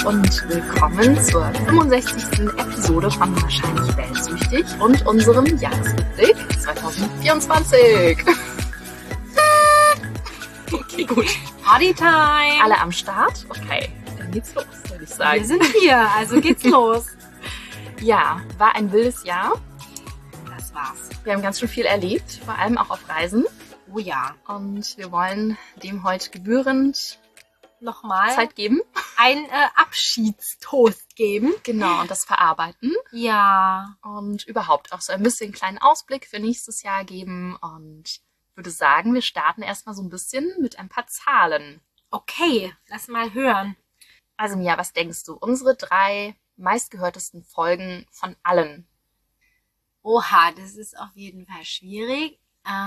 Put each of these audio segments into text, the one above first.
und willkommen zur 65. Episode von Wahrscheinlich Weltsüchtig und unserem Jahresrückblick 2024. Okay, gut. Partytime! Alle am Start? Okay, dann geht's los, würde ich sagen. Wir sind hier, also geht's los. Ja, war ein wildes Jahr. Das war's. Wir haben ganz schön viel erlebt, vor allem auch auf Reisen. Oh ja. Und wir wollen dem heute gebührend Nochmal Zeit geben. einen Abschiedstoast geben. Genau, und das verarbeiten. Ja. Und überhaupt auch so ein bisschen einen kleinen Ausblick für nächstes Jahr geben. Und würde sagen, wir starten erstmal so ein bisschen mit ein paar Zahlen. Okay, lass mal hören. Also Mia, was denkst du? Unsere 3 meistgehörtesten Folgen von allen. Oha, das ist auf jeden Fall schwierig.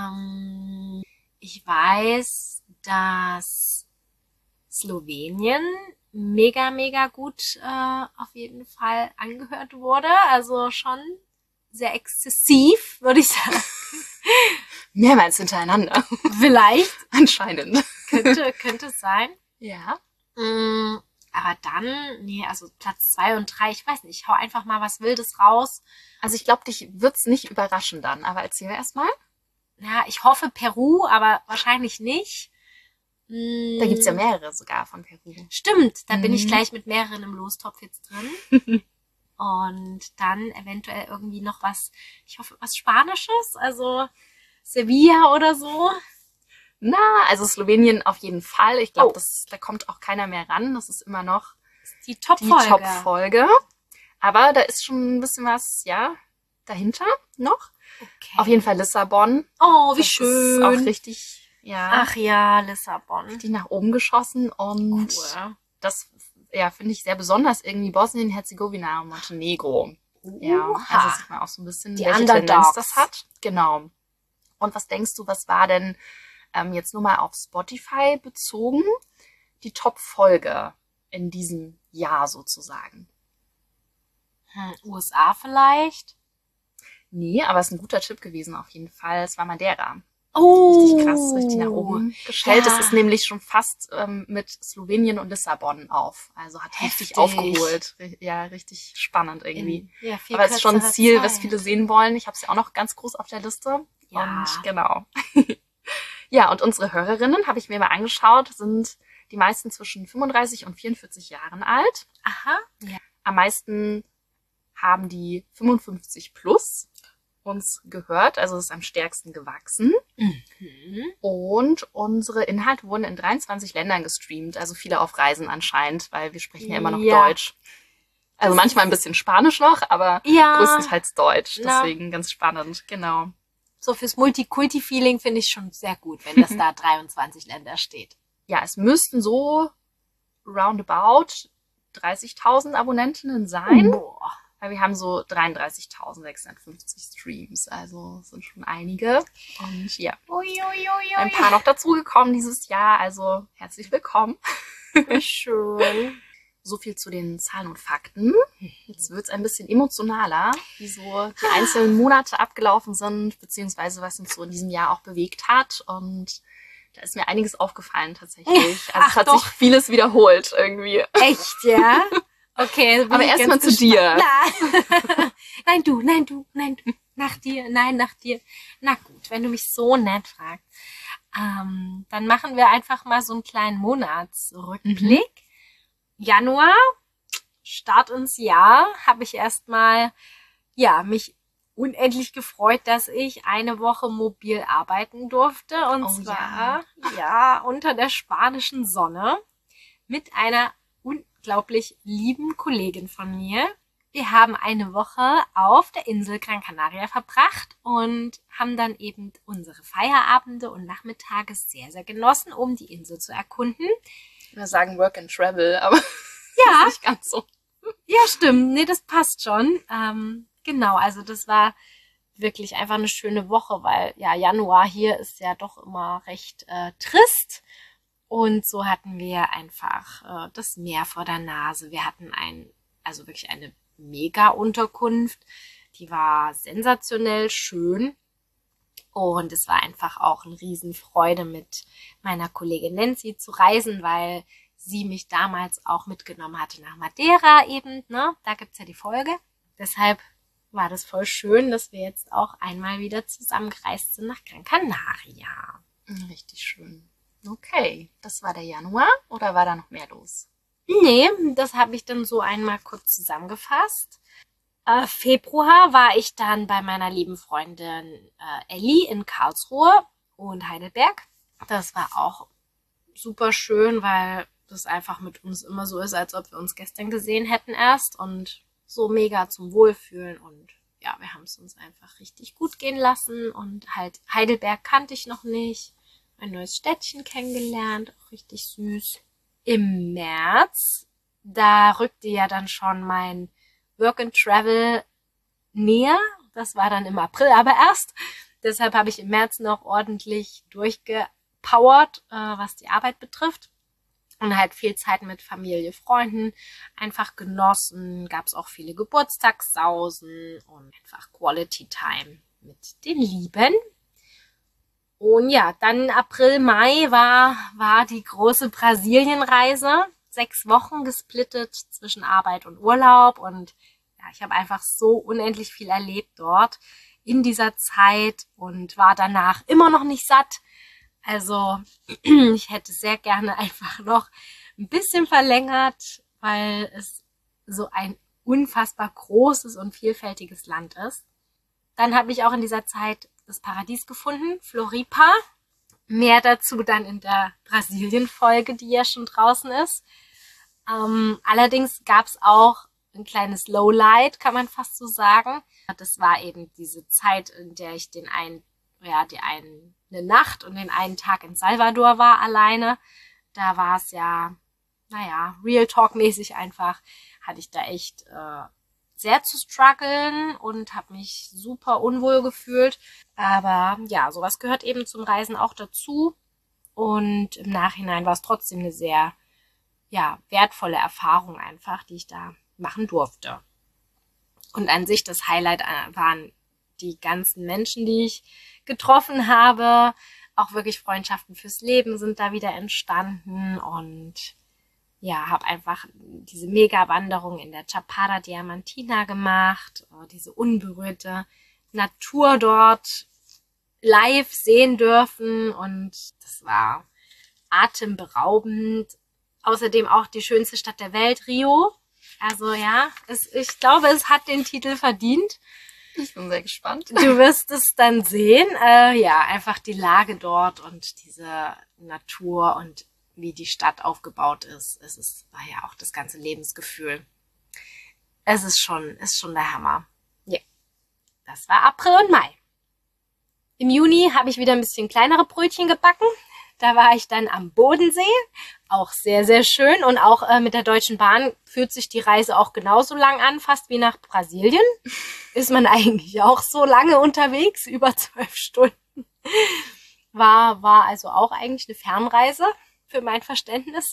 Ich weiß, dass Slowenien mega gut auf jeden Fall angehört wurde. Also schon sehr exzessiv, würde ich sagen. Mehrmals hintereinander. Vielleicht. Anscheinend. Könnte es sein. Ja. Aber dann, nee, also Platz 2 und 3, ich weiß nicht, ich hau einfach mal was Wildes raus. Also ich glaube, dich wird's nicht überraschen dann. Aber erzähl mir erstmal. Ja, ich hoffe Peru, aber wahrscheinlich nicht. Da gibt's ja mehrere sogar von Peru. Stimmt, da bin ich gleich mit mehreren im Lostopf jetzt drin. Und dann eventuell irgendwie noch was, ich hoffe, was Spanisches, also Sevilla oder so. Na, also Slowenien auf jeden Fall. Ich glaube, da kommt auch keiner mehr ran. Das ist immer noch Die Top-Folge. die Top-Folge. Aber da ist schon ein bisschen was, ja, dahinter noch. Okay. Auf jeden Fall Lissabon. Oh, wie das schön. Ist auch richtig, ja, Ach ja, Lissabon. richtig nach oben geschossen. Und Cool. das, ja, finde ich sehr besonders. Irgendwie Bosnien, Herzegowina und Montenegro. Ja, Oha. also sieht man auch so ein bisschen, Die welche Underdogs. Tendenz das hat. Genau. Und was denkst du, was war denn jetzt nur mal auf Spotify bezogen, die Top-Folge in diesem Jahr sozusagen? USA vielleicht? Nee, aber es ist ein guter Tipp gewesen auf jeden Fall. Es war Madeira. Oh. Richtig krass, richtig nach oben gestellt. Ja. Es ist nämlich schon fast mit Slowenien und Lissabon auf. Also hat richtig Heftig. aufgeholt. Ja, richtig spannend irgendwie. Ja, viel Aber es ist schon ein kürzerer Ziel, was Zeit. viele sehen wollen. Ich habe es ja auch noch ganz groß auf der Liste. Ja. Und genau. Ja, und unsere Hörerinnen, habe ich mir mal angeschaut, sind die meisten zwischen 35 und 44 Jahren alt. Aha. Ja. Am meisten haben die 55 plus uns gehört, also es ist am stärksten gewachsen. Und unsere Inhalte wurden in 23 Ländern gestreamt, also viele auf Reisen anscheinend, weil wir sprechen ja immer noch Ja. Deutsch. Also manchmal ein bisschen Spanisch noch, aber Ja. größtenteils Deutsch. Na. Deswegen ganz spannend, genau. So fürs Multikulti-Feeling finde ich schon sehr gut, wenn das da 23 Länder steht. Ja, es müssten so roundabout 30.000 Abonnentinnen sein, Boah. weil wir haben so 33.650 Streams, also sind schon einige. Und ja, ein paar noch dazugekommen dieses Jahr, also herzlich willkommen. Wie schön. So viel zu den Zahlen und Fakten. Jetzt wird's ein bisschen emotionaler, wie so die einzelnen Monate abgelaufen sind, beziehungsweise was uns so in diesem Jahr auch bewegt hat. Und da ist mir einiges aufgefallen tatsächlich. Also es hat sich vieles wiederholt irgendwie. Echt, ja? Okay. Aber erstmal zu dir. Nein, du. Nach dir. Na gut, wenn du mich so nett fragst. Dann machen wir einfach mal so einen kleinen Monatsrückblick. Januar, Start ins Jahr, habe ich erstmal, ja, mich unendlich gefreut, dass ich eine Woche mobil arbeiten durfte. Und zwar, ja, unter der spanischen Sonne mit einer unglaublich lieben Kollegin von mir. Wir haben eine Woche auf der Insel Gran Canaria verbracht und haben dann eben unsere Feierabende und Nachmittage sehr, sehr genossen, um die Insel zu erkunden. Ich würde sagen Work and Travel, aber Ja. ist nicht ganz so. Ja, stimmt. Nee, das passt schon. Genau, also das war wirklich einfach eine schöne Woche, weil ja, Januar hier ist ja doch immer recht trist. Und so hatten wir einfach das Meer vor der Nase. Wir hatten also wirklich eine Mega-Unterkunft. Die war sensationell schön. Und es war einfach auch eine Riesenfreude, mit meiner Kollegin Nancy zu reisen, weil sie mich damals auch mitgenommen hatte nach Madeira eben, ne? Da gibt's ja die Folge. Deshalb war das voll schön, dass wir jetzt auch einmal wieder zusammengereist sind nach Gran Canaria. Richtig schön. Okay, das war der Januar oder war da noch mehr los? Nee, das habe ich dann so einmal kurz zusammengefasst. Februar war ich dann bei meiner lieben Freundin Elli in Karlsruhe und Heidelberg. Das war auch super schön, weil das einfach mit uns immer so ist, als ob wir uns gestern gesehen hätten erst und so mega zum Wohlfühlen und ja, wir haben es uns einfach richtig gut gehen lassen und halt Heidelberg kannte ich noch nicht, ein neues Städtchen kennengelernt, auch richtig süß. Im März, da rückte ja dann schon mein Work and Travel näher. Das war dann im April aber erst. Deshalb habe ich im März noch ordentlich durchgepowert, was die Arbeit betrifft. Und halt viel Zeit mit Familie, Freunden einfach genossen. Gab es auch viele Geburtstagssausen und einfach Quality Time mit den Lieben. Und ja, dann April, Mai war die große Brasilienreise. 6 Wochen gesplittet zwischen Arbeit und Urlaub. Und ja, ich habe einfach so unendlich viel erlebt dort in dieser Zeit und war danach immer noch nicht satt. Also ich hätte sehr gerne einfach noch ein bisschen verlängert, weil es so ein unfassbar großes und vielfältiges Land ist. Dann habe ich auch in dieser Zeit das Paradies gefunden, Floripa. Mehr dazu dann in der Brasilien-Folge, die ja schon draußen ist. Allerdings gab es auch ein kleines Lowlight, kann man fast so sagen. Das war eben diese Zeit, in der ich eine Nacht und den einen Tag in Salvador war alleine. Da war es ja, Real Talk-mäßig einfach, hatte ich da echt sehr zu strugglen und habe mich super unwohl gefühlt. Aber ja, sowas gehört eben zum Reisen auch dazu. Und im Nachhinein war es trotzdem eine sehr, wertvolle Erfahrung einfach, die ich da machen durfte. Und an sich das Highlight waren die ganzen Menschen, die ich getroffen habe. Auch wirklich Freundschaften fürs Leben sind da wieder entstanden und ja, habe einfach diese Mega-Wanderung in der Chapada Diamantina gemacht, diese unberührte Natur dort live sehen dürfen und das war atemberaubend. Außerdem auch die schönste Stadt der Welt, Rio. Also ja, ich glaube, es hat den Titel verdient. Ich bin sehr gespannt. Du wirst es dann sehen. Einfach die Lage dort und diese Natur und wie die Stadt aufgebaut ist. Es ist ja auch das ganze Lebensgefühl. Es ist schon der Hammer. Ja, das war April und Mai. Im Juni habe ich wieder ein bisschen kleinere Brötchen gebacken. Da war ich dann am Bodensee. Auch sehr, sehr schön. Und auch mit der Deutschen Bahn fühlt sich die Reise auch genauso lang an, fast wie nach Brasilien. Ist man eigentlich auch so lange unterwegs, über 12 Stunden. War also auch eigentlich eine Fernreise für mein Verständnis.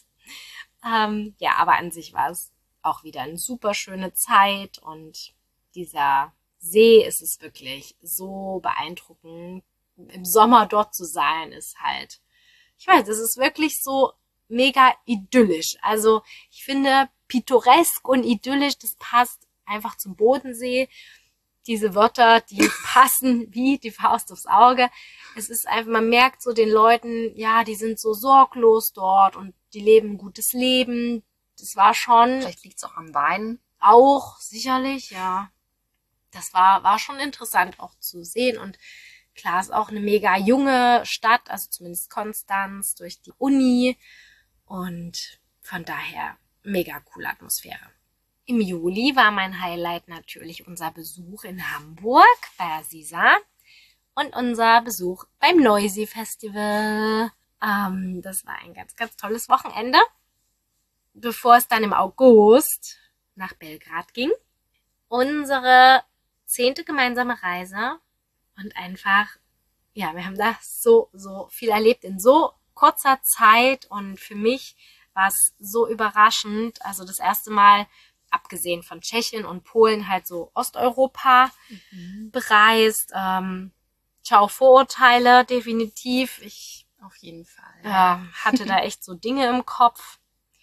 Aber an sich war es auch wieder eine super schöne Zeit. Und dieser See ist es wirklich so beeindruckend. Im Sommer dort zu sein, ist halt, ich weiß, es ist wirklich so mega idyllisch. Also ich finde, pittoresk und idyllisch, das passt einfach zum Bodensee. Diese Wörter, die passen wie die Faust aufs Auge. Es ist einfach, man merkt so den Leuten, ja, die sind so sorglos dort und die leben ein gutes Leben. Das war schon... Vielleicht liegt es auch am Wein. Auch, sicherlich, ja. Das war schon interessant auch zu sehen und klar, ist auch eine mega junge Stadt, also zumindest Konstanz durch die Uni und von daher mega coole Atmosphäre. Im Juli war mein Highlight natürlich unser Besuch in Hamburg bei Aziza und unser Besuch beim Noisy Festival. Das war ein ganz, ganz tolles Wochenende, bevor es dann im August nach Belgrad ging. Unsere 10. gemeinsame Reise. Und einfach, ja, wir haben da so viel erlebt in so kurzer Zeit. Und für mich war es so überraschend. Also das erste Mal, abgesehen von Tschechien und Polen, halt so Osteuropa bereist. Ciao Vorurteile, definitiv. Ich auf jeden Fall. hatte da echt so Dinge im Kopf.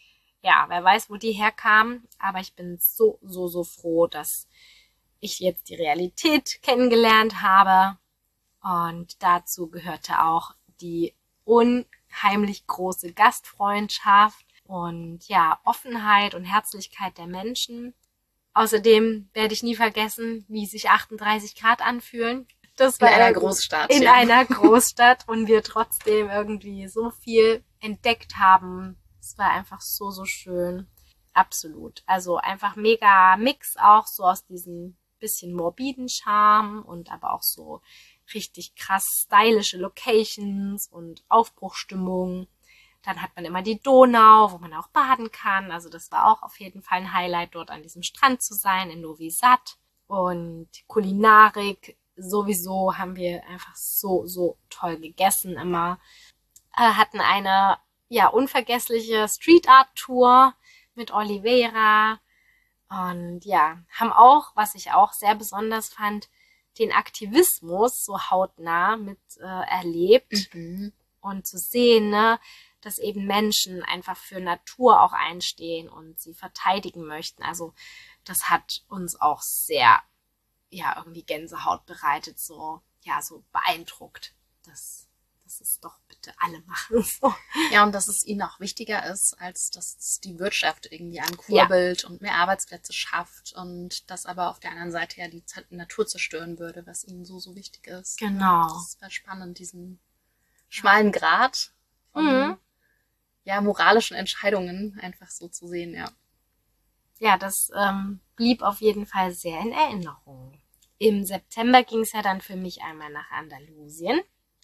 ja, wer weiß, wo die herkamen. Aber ich bin so, so, so froh, dass ich jetzt die Realität kennengelernt habe. Und dazu gehörte auch die unheimlich große Gastfreundschaft und ja, Offenheit und Herzlichkeit der Menschen. Außerdem werde ich nie vergessen, wie sich 38 Grad anfühlen. Das war in einer Großstadt. In einer Großstadt und wir trotzdem irgendwie so viel entdeckt haben. Es war einfach so, so schön. Absolut. Also einfach mega Mix auch so aus diesem bisschen morbiden Charme und aber auch so richtig krass stylische Locations und Aufbruchstimmung. Dann hat man immer die Donau, wo man auch baden kann. Also das war auch auf jeden Fall ein Highlight, dort an diesem Strand zu sein in Novi Sad. Und Kulinarik sowieso haben wir einfach so, so toll gegessen immer. Hatten eine, ja, unvergessliche Street Art Tour mit Oliveira. Und ja, haben auch, was ich auch sehr besonders fand, den Aktivismus so hautnah mit erlebt. Und zu sehen, ne, dass eben Menschen einfach für Natur auch einstehen und sie verteidigen möchten. Also das hat uns auch sehr, ja, irgendwie Gänsehaut bereitet, so, ja, so beeindruckt, dass es doch bitte alle machen. So. Ja, und dass es ihnen auch wichtiger ist, als dass es die Wirtschaft irgendwie ankurbelt und mehr Arbeitsplätze schafft und das aber auf der anderen Seite ja die Natur zerstören würde, was ihnen so, so wichtig ist. Genau. Das war spannend, diesen schmalen Grat von ja, moralischen Entscheidungen einfach so zu sehen, ja. Ja, das blieb auf jeden Fall sehr in Erinnerung. Im September ging es ja dann für mich einmal nach Andalusien.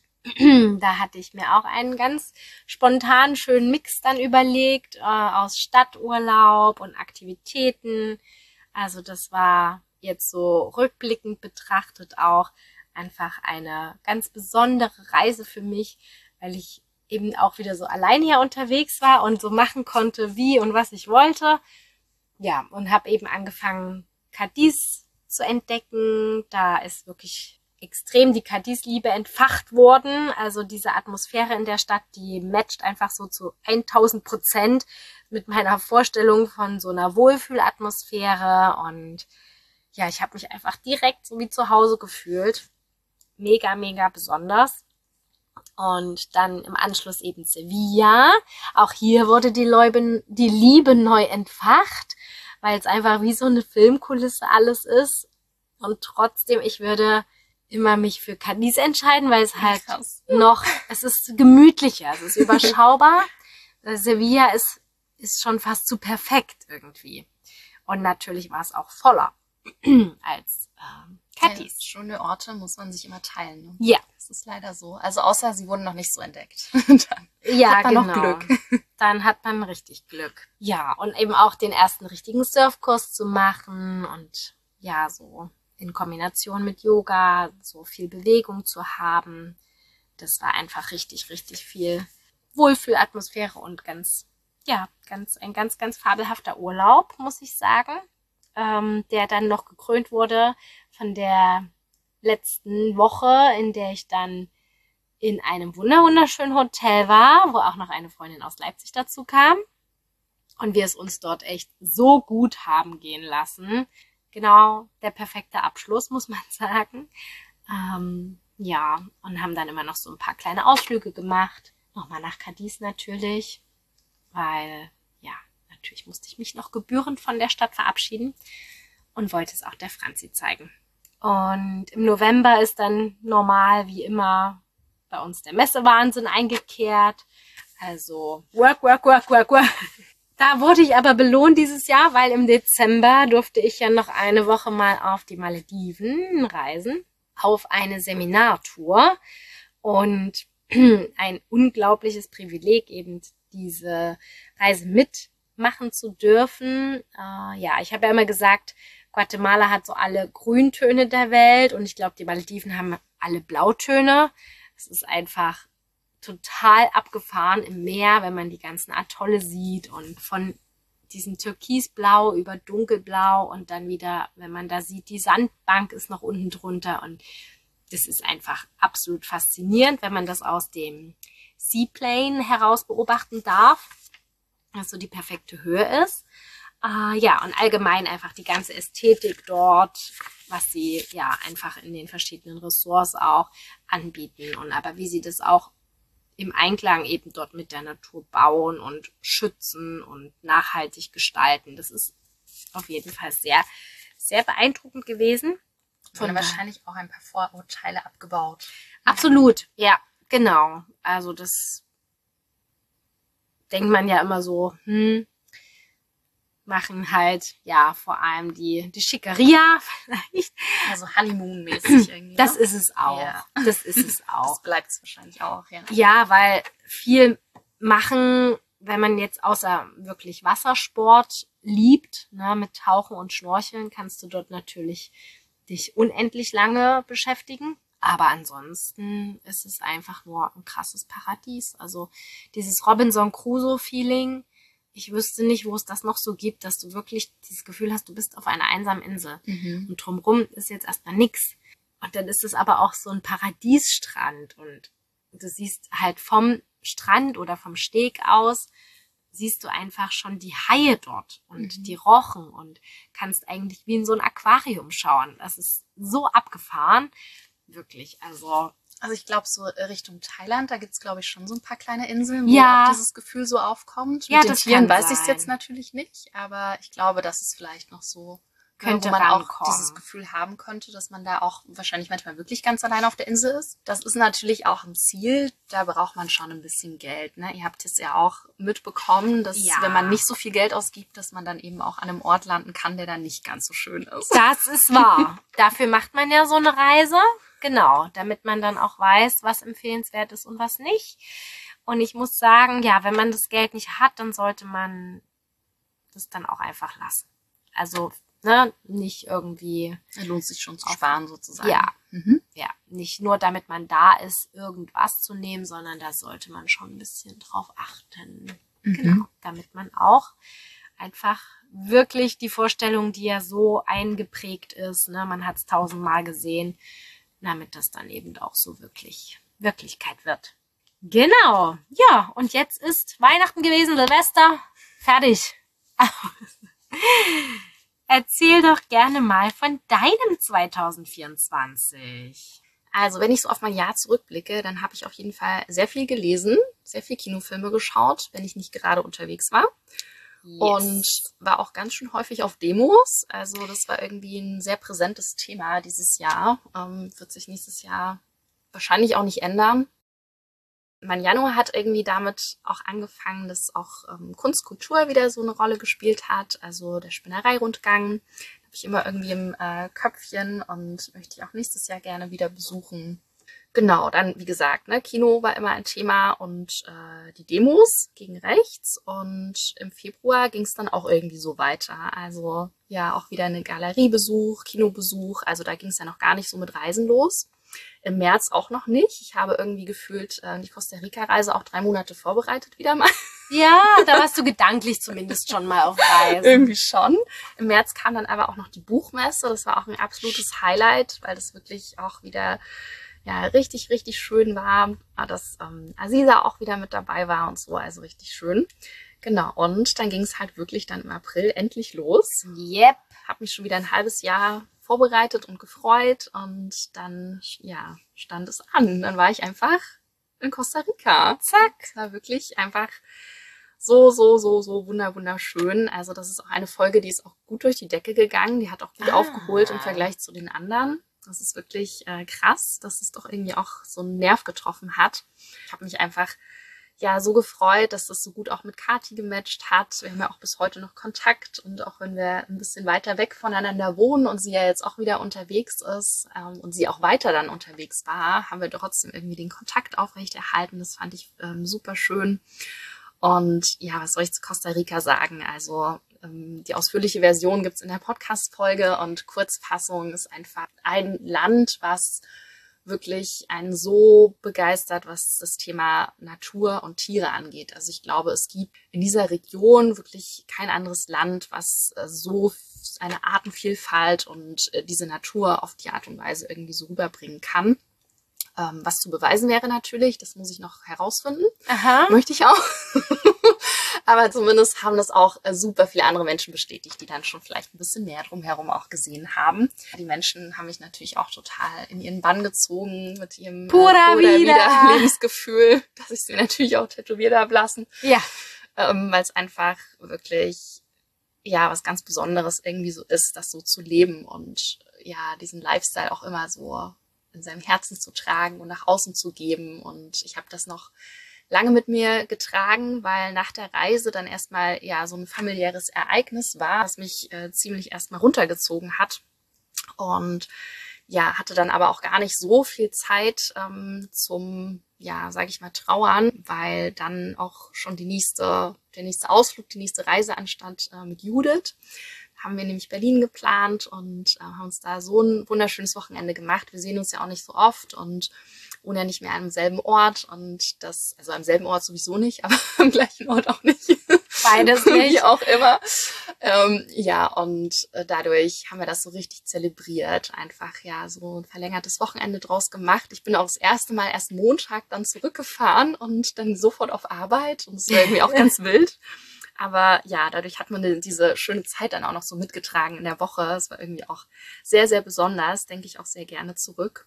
Da hatte ich mir auch einen ganz spontan schönen Mix dann überlegt aus Stadturlaub und Aktivitäten. Also das war jetzt so rückblickend betrachtet auch einfach eine ganz besondere Reise für mich, weil ich eben auch wieder so allein hier unterwegs war und so machen konnte, wie und was ich wollte. Ja, und habe eben angefangen, Cadiz zu entdecken. Da ist wirklich extrem die Cadiz-Liebe entfacht worden. Also diese Atmosphäre in der Stadt, die matcht einfach so zu 1000% mit meiner Vorstellung von so einer Wohlfühlatmosphäre. Und ja, ich habe mich einfach direkt so wie zu Hause gefühlt. Mega, mega besonders. Und dann im Anschluss eben Sevilla. Auch hier wurde die Liebe neu entfacht, weil es einfach wie so eine Filmkulisse alles ist. Und trotzdem, ich würde immer mich für Cadiz entscheiden, weil es halt noch, es ist gemütlicher, es ist überschaubar. Sevilla ist schon fast zu perfekt irgendwie. Und natürlich war es auch voller als Cadiz. Ja, schöne Orte muss man sich immer teilen. Ne? Ja. Das ist leider so. Also außer sie wurden noch nicht so entdeckt. Dann hat man noch Glück. Dann hat man richtig Glück. Ja, und eben auch den ersten richtigen Surfkurs zu machen und ja, so in Kombination mit Yoga, so viel Bewegung zu haben. Das war einfach richtig, richtig viel Wohlfühlatmosphäre und ein ganz, ganz fabelhafter Urlaub, muss ich sagen, der dann noch gekrönt wurde von der letzten Woche, in der ich dann in einem wunderschönen Hotel war, wo auch noch eine Freundin aus Leipzig dazu kam und wir es uns dort echt so gut haben gehen lassen. Genau, der perfekte Abschluss, muss man sagen. Ja, und haben dann immer noch so ein paar kleine Ausflüge gemacht. Nochmal nach Cadiz natürlich, weil, ja, natürlich musste ich mich noch gebührend von der Stadt verabschieden und wollte es auch der Franzi zeigen. Und im November ist dann normal, wie immer, bei uns der Messewahnsinn eingekehrt. Also work. Da wurde ich aber belohnt dieses Jahr, weil im Dezember durfte ich ja noch eine Woche mal auf die Malediven reisen, auf eine Seminartour und ein unglaubliches Privileg, eben diese Reise mitmachen zu dürfen. Ja, ich habe ja immer gesagt, Guatemala hat so alle Grüntöne der Welt und ich glaube, die Malediven haben alle Blautöne. Es ist einfach total abgefahren im Meer, wenn man die ganzen Atolle sieht und von diesem Türkisblau über Dunkelblau und dann wieder, wenn man da sieht, die Sandbank ist noch unten drunter und das ist einfach absolut faszinierend, wenn man das aus dem Seaplane heraus beobachten darf. was so die perfekte Höhe ist. Ja, und allgemein einfach die ganze Ästhetik dort, was sie ja einfach in den verschiedenen Ressorts auch anbieten und aber wie sie das auch im Einklang eben dort mit der Natur bauen und schützen und nachhaltig gestalten. Das ist auf jeden Fall sehr, sehr beeindruckend gewesen. Wurde wahrscheinlich auch ein paar Vorurteile abgebaut. Absolut, ja, genau. Also das denkt man ja immer so, machen halt, ja, vor allem die Schickeria vielleicht. Also Honeymoon-mäßig irgendwie. Das ne? ist es auch. Ja. Das ist es auch. Das bleibt es wahrscheinlich auch, ja. Ja, weil viel machen, wenn man jetzt außer wirklich Wassersport liebt, ne, mit Tauchen und Schnorcheln, kannst du dort natürlich dich unendlich lange beschäftigen. Aber ansonsten ist es einfach nur ein krasses Paradies. Also dieses Robinson Crusoe-Feeling, ich wüsste nicht, wo es das noch so gibt, dass du wirklich dieses Gefühl hast, du bist auf einer einsamen Insel. Und drumherum ist jetzt erstmal nix. Und dann ist es aber auch so ein Paradiesstrand. Und du siehst halt vom Strand oder vom Steg aus, siehst du einfach schon die Haie dort und die Rochen und kannst eigentlich wie in so ein Aquarium schauen. Das ist so abgefahren. Wirklich, also ich glaube, so Richtung Thailand, da gibt's glaube ich, schon so ein paar kleine Inseln, wo Ja. auch dieses Gefühl so aufkommt. Ja, Mit den das Tieren kann weiß ich es sein. jetzt natürlich nicht, aber ich glaube, dass es vielleicht noch so, Könnte wo man auch rankommen. dieses Gefühl haben könnte, dass man da auch wahrscheinlich manchmal wirklich ganz allein auf der Insel ist. Das ist natürlich auch ein Ziel, da braucht man schon ein bisschen Geld. Ne? Ihr habt es ja auch mitbekommen, dass Ja. wenn man nicht so viel Geld ausgibt, dass man dann eben auch an einem Ort landen kann, der dann nicht ganz so schön ist. das ist wahr. Dafür macht man ja so eine Reise. Genau, damit man dann auch weiß, was empfehlenswert ist und was nicht. Und ich muss sagen, ja, wenn man das Geld nicht hat, dann sollte man das dann auch einfach lassen. Also, ne, nicht irgendwie, Da lohnt sich schon zu sparen sozusagen. ja, Mhm. ja, nicht nur damit man da ist, irgendwas zu nehmen, sondern da sollte man schon ein bisschen drauf achten. Genau, damit man auch einfach wirklich die Vorstellung, die ja so eingeprägt ist, ne, man hat es 1000-mal gesehen, damit das dann eben auch so wirklich Wirklichkeit wird. Genau, ja, und jetzt ist Weihnachten gewesen, Silvester, fertig. Erzähl doch gerne mal von deinem 2024. Also, wenn ich so auf mein Jahr zurückblicke, dann habe ich auf jeden Fall sehr viel gelesen, sehr viel Kinofilme geschaut, wenn ich nicht gerade unterwegs war. Und war auch ganz schön häufig auf Demos. Also das war irgendwie ein sehr präsentes Thema dieses Jahr. Wird sich nächstes Jahr wahrscheinlich auch nicht ändern. Mein Januar hat irgendwie damit auch angefangen, dass auch Kunst, Kultur wieder so eine Rolle gespielt hat. Also der Spinnereirundgang habe ich immer irgendwie im Köpfchen und möchte ich auch nächstes Jahr gerne wieder besuchen. Genau, dann wie gesagt, ne, Kino war immer ein Thema und die Demos gegen rechts. Und im Februar ging es dann auch irgendwie so weiter. Also ja, auch wieder eine Galeriebesuch, Kinobesuch. Also da ging es ja noch gar nicht so mit Reisen los. Im März auch noch nicht. Ich habe irgendwie gefühlt die Costa Rica-Reise auch 3 Monate vorbereitet wieder mal. Ja, da warst du gedanklich zumindest schon mal auf Reisen. Irgendwie schon. Im März kam dann aber auch noch die Buchmesse. Das war auch ein absolutes Highlight, weil das wirklich auch wieder ja richtig, richtig schön war. Dass Aziza auch wieder mit dabei war und so. Also richtig schön. Genau. Und dann ging es halt wirklich dann im April endlich los. Yep. Habe mich schon wieder ein halbes Jahr vorbereitet und gefreut. Und dann, ja, stand es an. Dann war ich einfach in Costa Rica. Zack. Es war wirklich einfach so wunderschön. Also das ist auch eine Folge, die ist auch gut durch die Decke gegangen. Die hat auch gut aufgeholt im Vergleich zu den anderen. Das ist wirklich krass, dass es doch irgendwie auch so einen Nerv getroffen hat. Ich habe mich einfach ja so gefreut, dass das so gut auch mit Kathi gematcht hat. Wir haben ja auch bis heute noch Kontakt und auch wenn wir ein bisschen weiter weg voneinander wohnen und sie ja jetzt auch wieder unterwegs ist und sie auch weiter dann unterwegs war, haben wir trotzdem irgendwie den Kontakt aufrechterhalten. Das fand ich super schön. Und ja, was soll ich zu Costa Rica sagen? Also die ausführliche Version gibt's in der Podcast-Folge und Kurzfassung ist einfach ein Land, was wirklich einen so begeistert, was das Thema Natur und Tiere angeht. Also ich glaube, es gibt in dieser Region wirklich kein anderes Land, was so eine Artenvielfalt und diese Natur auf die Art und Weise irgendwie so rüberbringen kann. Was zu beweisen wäre natürlich, das muss ich noch herausfinden. Aha. Möchte ich auch. Aber zumindest haben das auch super viele andere Menschen bestätigt, die dann schon vielleicht ein bisschen mehr drumherum auch gesehen haben. Die Menschen haben mich natürlich auch total in ihren Bann gezogen mit ihrem Pura vida Lebensgefühl, dass ich sie natürlich auch tätowiert habe lassen. Ja. Weil es einfach wirklich ja was ganz Besonderes irgendwie so ist, das so zu leben und ja diesen Lifestyle auch immer so in seinem Herzen zu tragen und nach außen zu geben. Und ich habe das noch lange mit mir getragen, weil nach der Reise dann erstmal ja so ein familiäres Ereignis war, das mich ziemlich erstmal runtergezogen hat. Und ja, hatte dann aber auch gar nicht so viel Zeit zum, ja, sage ich mal, Trauern, weil dann auch schon der nächste Ausflug, die nächste Reise anstand mit Judith. Haben wir nämlich Berlin geplant und haben uns da so ein wunderschönes Wochenende gemacht. Wir sehen uns ja auch nicht so oft und wohnen ja nicht mehr am selben Ort und das, also am selben Ort sowieso nicht, aber am gleichen Ort auch nicht. Beides nicht. Wie auch immer. Ja, und dadurch haben wir das so richtig zelebriert. Einfach ja so ein verlängertes Wochenende draus gemacht. Ich bin auch das erste Mal erst Montag dann zurückgefahren und dann sofort auf Arbeit und es war irgendwie auch ganz wild. Aber ja, dadurch hat man diese schöne Zeit dann auch noch so mitgetragen in der Woche. Es war irgendwie auch sehr, sehr besonders, denke ich auch sehr gerne zurück.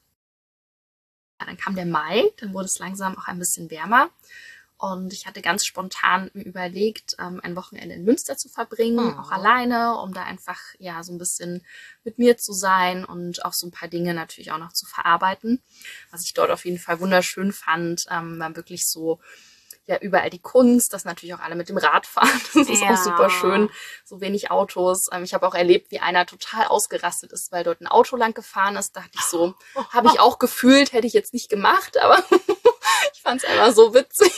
Ja, dann kam der Mai, dann wurde es langsam auch ein bisschen wärmer. Und ich hatte ganz spontan mir überlegt, ein Wochenende in Münster zu verbringen, auch alleine, um da einfach ja so ein bisschen mit mir zu sein und auch so ein paar Dinge natürlich auch noch zu verarbeiten. Was ich dort auf jeden Fall wunderschön fand, war wirklich so ja überall die Kunst, dass natürlich auch alle mit dem Rad fahren. Das ist auch super schön. So wenig Autos. Ich habe auch erlebt, wie einer total ausgerastet ist, weil dort ein Auto lang gefahren ist. Dachte ich so, habe ich auch gefühlt, hätte ich jetzt nicht gemacht, aber ich fand es einfach so witzig.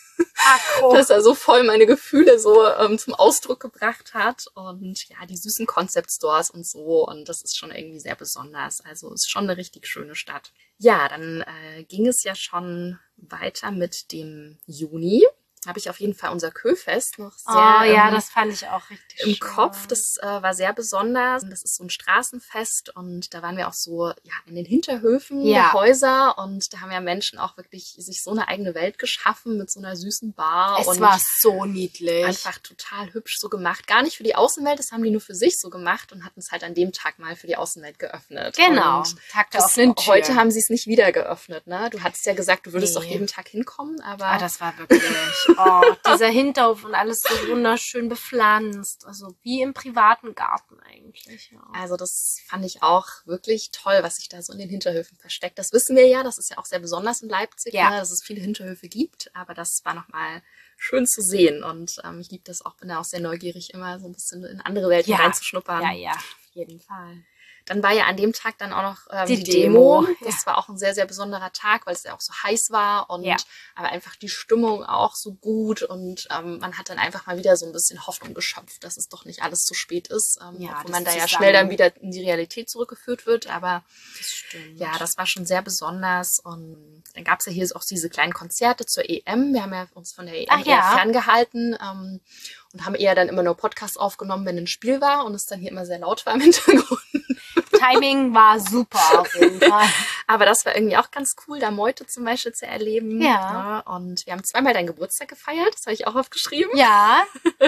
Dass er so voll meine Gefühle so zum Ausdruck gebracht hat. Und ja, die süßen Concept Stores und so. Und das ist schon irgendwie sehr besonders. Also ist schon eine richtig schöne Stadt. Ja, dann ging es ja schon weiter mit dem Juni. Habe ich auf jeden Fall unser Köfest noch sehr das fand ich auch richtig im schön. Kopf. Das war sehr besonders. Das ist so ein Straßenfest und da waren wir auch so ja in den Hinterhöfen der Häuser und da haben ja Menschen auch wirklich sich so eine eigene Welt geschaffen mit so einer süßen Bar. Es war so niedlich. Einfach total hübsch so gemacht. Gar nicht für die Außenwelt, das haben die nur für sich so gemacht und hatten es halt an dem Tag mal für die Außenwelt geöffnet. Genau. Und heute haben sie es nicht wieder geöffnet, ne? Du hattest ja gesagt, du würdest doch jeden Tag hinkommen, aber das war wirklich dieser Hinterhof und alles so wunderschön bepflanzt. Also wie im privaten Garten eigentlich. Ja. Also das fand ich auch wirklich toll, was sich da so in den Hinterhöfen versteckt. Das wissen wir ja, das ist ja auch sehr besonders in Leipzig, ne, dass es viele Hinterhöfe gibt. Aber das war nochmal schön zu sehen. Und ich liebe das auch, bin da auch sehr neugierig, immer so ein bisschen in andere Welten reinzuschnuppern. Ja, auf jeden Fall. Dann war ja an dem Tag dann auch noch die Demo. Das war auch ein sehr, sehr besonderer Tag, weil es ja auch so heiß war und aber einfach die Stimmung auch so gut und man hat dann einfach mal wieder so ein bisschen Hoffnung geschöpft, dass es doch nicht alles zu spät ist, obwohl man da ja schnell dann wieder in die Realität zurückgeführt wird, aber ja, das war schon sehr besonders und dann gab es ja hier auch diese kleinen Konzerte zur EM. Wir haben ja uns von der EM eher ferngehalten und haben eher dann immer nur Podcasts aufgenommen, wenn ein Spiel war und es dann hier immer sehr laut war im Hintergrund. Timing war super auf jeden Fall. Aber das war irgendwie auch ganz cool, da Meute zum Beispiel zu erleben. Ja. Und wir haben zweimal deinen Geburtstag gefeiert, das habe ich auch aufgeschrieben. Ja,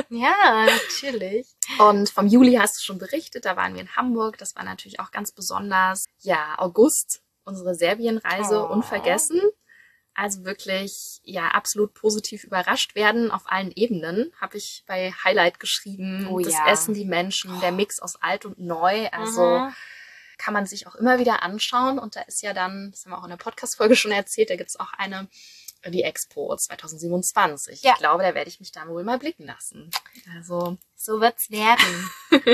natürlich. Und vom Juli hast du schon berichtet, da waren wir in Hamburg, das war natürlich auch ganz besonders. Ja, August, unsere Serbienreise, unvergessen. Also wirklich, ja, absolut positiv überrascht werden auf allen Ebenen, habe ich bei Highlight geschrieben. Das Essen, die Menschen, der Mix aus alt und neu, also kann man sich auch immer wieder anschauen. Und da ist ja dann, das haben wir auch in der Podcast-Folge schon erzählt, da gibt's auch die Expo 2027. Ja. Ich glaube, da werde ich mich da wohl mal blicken lassen. Also so wird's werden.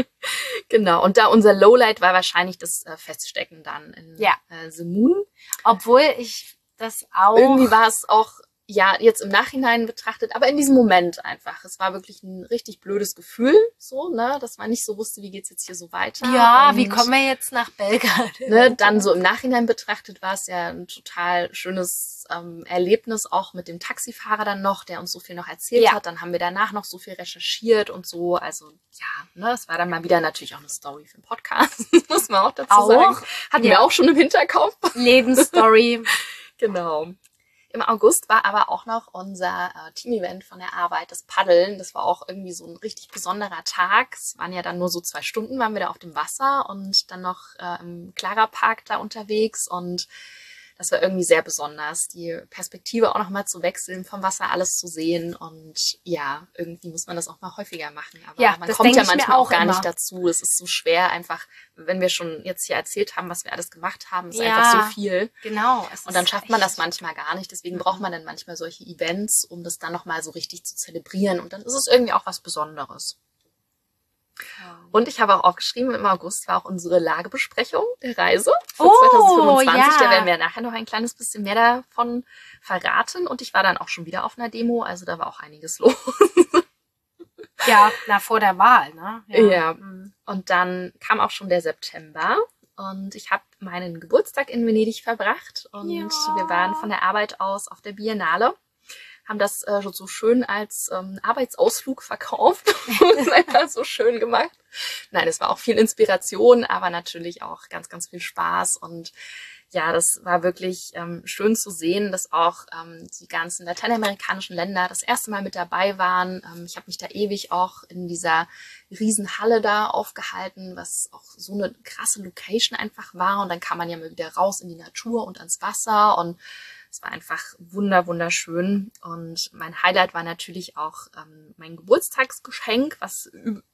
Genau, und da unser Lowlight war wahrscheinlich das Feststecken dann in Semun. Obwohl ich das auch... Irgendwie war es auch, ja, jetzt im Nachhinein betrachtet, aber in diesem Moment einfach. Es war wirklich ein richtig blödes Gefühl, so, ne, dass man nicht so wusste, wie geht's jetzt hier so weiter. Ja, und, wie kommen wir jetzt nach Belgrad? Ne, dann so im Nachhinein betrachtet war es ja ein total schönes Erlebnis, auch mit dem Taxifahrer dann noch, der uns so viel noch erzählt hat. Dann haben wir danach noch so viel recherchiert und so. Also, ja, ne, es war dann mal wieder natürlich auch eine Story für den Podcast, muss man auch dazu sagen. Hatten wir auch schon im Hinterkopf. Lebensstory. Genau. Im August war aber auch noch unser Team-Event von der Arbeit, das Paddeln. Das war auch irgendwie so ein richtig besonderer Tag. Es waren ja dann nur so 2 Stunden, waren wir da auf dem Wasser und dann noch im Clara Park da unterwegs. Und das war irgendwie sehr besonders, die Perspektive auch nochmal zu wechseln, vom Wasser alles zu sehen. Und ja, irgendwie muss man das auch mal häufiger machen. Aber Ja, man das kommt ja denke ich mir manchmal auch auch gar immer. nicht dazu. Es ist so schwer, einfach, wenn wir schon jetzt hier erzählt haben, was wir alles gemacht haben, ist Ja. einfach so viel. Genau. Und dann schafft man das manchmal gar nicht. Deswegen braucht man dann manchmal solche Events, um das dann nochmal so richtig zu zelebrieren. Und dann ist es irgendwie auch was Besonderes. Und ich habe auch aufgeschrieben, im August war auch unsere Lagebesprechung der Reise für 2025. ja. Da werden wir nachher noch ein kleines bisschen mehr davon verraten. Und ich war dann auch schon wieder auf einer Demo, also da war auch einiges los. Ja, vor der Wahl, ne? Ja. Mhm. Und dann kam auch schon der September und ich habe meinen Geburtstag in Venedig verbracht und Ja. wir waren von der Arbeit aus auf der Biennale, haben das so schön als Arbeitsausflug verkauft und einfach so schön gemacht. Nein, es war auch viel Inspiration, aber natürlich auch ganz, ganz viel Spaß und ja, das war wirklich schön zu sehen, dass auch die ganzen lateinamerikanischen Länder das erste Mal mit dabei waren. Ich habe mich da ewig auch in dieser Riesenhalle da aufgehalten, was auch so eine krasse Location einfach war. Und dann kam man ja mal wieder raus in die Natur und ans Wasser und es war einfach wunderschön. Und mein Highlight war natürlich auch mein Geburtstagsgeschenk, was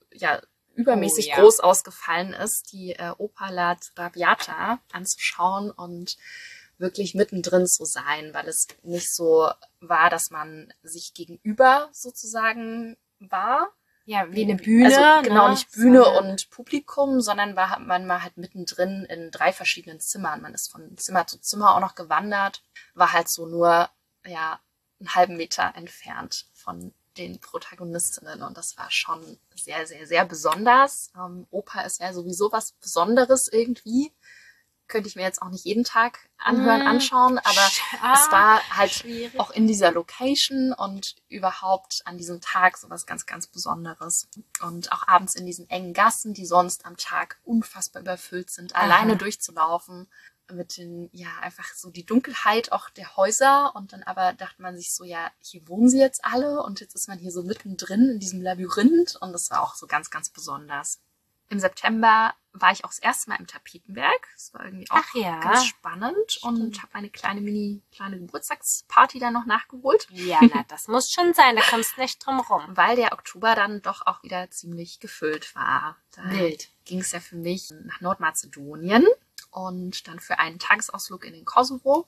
übermäßig groß ausgefallen ist, die Oper La Traviata anzuschauen und wirklich mittendrin zu sein, weil es nicht so war, dass man sich gegenüber sozusagen war. Ja, wie eine Bühne. Also genau, ne? nicht Bühne Sondern- und Publikum, sondern man war halt mittendrin in 3 verschiedenen Zimmern. Man ist von Zimmer zu Zimmer auch noch gewandert, war halt so nur einen halben Meter entfernt von den Protagonistinnen und das war schon sehr besonders. Oper ist ja sowieso was Besonderes irgendwie. Könnte ich mir jetzt auch nicht jeden Tag anschauen, aber es war halt schwierig. auch in dieser Location und überhaupt an diesem Tag sowas ganz, ganz Besonderes. Und auch abends in diesen engen Gassen, die sonst am Tag unfassbar überfüllt sind, alleine durchzulaufen mit den, einfach so die Dunkelheit auch der Häuser und dann aber dachte man sich so, hier wohnen sie jetzt alle und jetzt ist man hier so mittendrin in diesem Labyrinth und das war auch so ganz, ganz besonders. Im September war ich auch das erste Mal im Tapetenwerk. Das war irgendwie auch ganz spannend und habe eine kleine Geburtstagsparty dann noch nachgeholt. Ja, das muss schon sein, da kommst du nicht drum rum. Weil der Oktober dann doch auch wieder ziemlich gefüllt war. Da Wild. ging es ja für mich nach Nordmazedonien und dann für einen Tagesausflug in den Kosovo.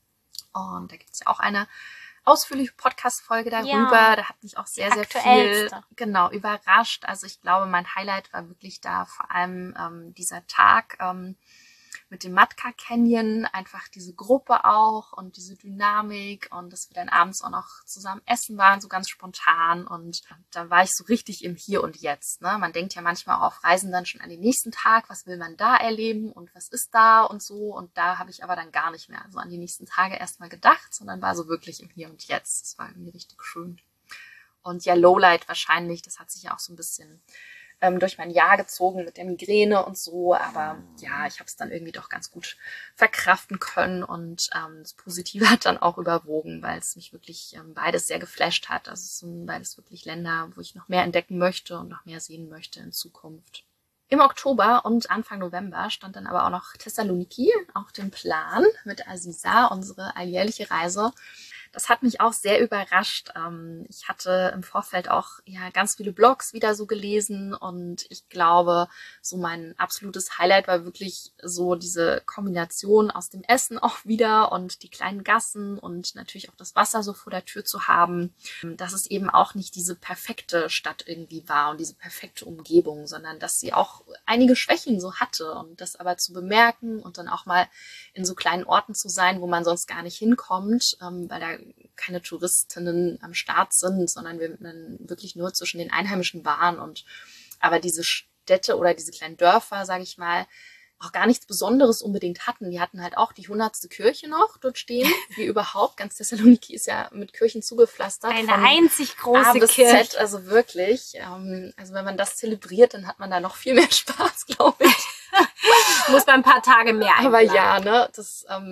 Und da gibt es ja auch eine ausführliche Podcast-Folge darüber. Ja, da hat mich auch sehr viel aktuellste. Überrascht. Also ich glaube, mein Highlight war wirklich da vor allem dieser Tag mit dem Matka Canyon, einfach diese Gruppe auch und diese Dynamik und dass wir dann abends auch noch zusammen essen waren, so ganz spontan und da war ich so richtig im Hier und Jetzt. Ne? Man denkt ja manchmal auch auf Reisen dann schon an den nächsten Tag, was will man da erleben und was ist da und so und da habe ich aber dann gar nicht mehr so an die nächsten Tage erstmal gedacht, sondern war so wirklich im Hier und Jetzt. Das war irgendwie richtig schön. Und ja, Lowlight wahrscheinlich, das hat sich ja auch so ein bisschen durch mein Jahr gezogen mit der Migräne und so, aber ja, ich habe es dann irgendwie doch ganz gut verkraften können und das Positive hat dann auch überwogen, weil es mich wirklich beides sehr geflasht hat. Also es sind beides wirklich Länder, wo ich noch mehr entdecken möchte und noch mehr sehen möchte in Zukunft. Im Oktober und Anfang November stand dann aber auch noch Thessaloniki auf dem Plan mit Aziza, unsere alljährliche Reise. Das hat mich auch sehr überrascht. Ich hatte im Vorfeld auch ganz viele Blogs wieder so gelesen und ich glaube, so mein absolutes Highlight war wirklich so diese Kombination aus dem Essen auch wieder und die kleinen Gassen und natürlich auch das Wasser so vor der Tür zu haben, dass es eben auch nicht diese perfekte Stadt irgendwie war und diese perfekte Umgebung, sondern dass sie auch einige Schwächen so hatte und das aber zu bemerken und dann auch mal in so kleinen Orten zu sein, wo man sonst gar nicht hinkommt, weil da keine Touristinnen am Start sind, sondern wir dann wirklich nur zwischen den Einheimischen waren und aber diese Städte oder diese kleinen Dörfer, sage ich mal, auch gar nichts Besonderes unbedingt hatten. Die hatten halt auch die 100. Kirche noch dort stehen, wie überhaupt. Ganz Thessaloniki ist ja mit Kirchen zugepflastert. Eine von einzig große A bis Kirche. Z, also wirklich. Also wenn man das zelebriert, dann hat man da noch viel mehr Spaß, glaube ich. Muss man ein paar Tage mehr Aber einplanen. ja, ne, das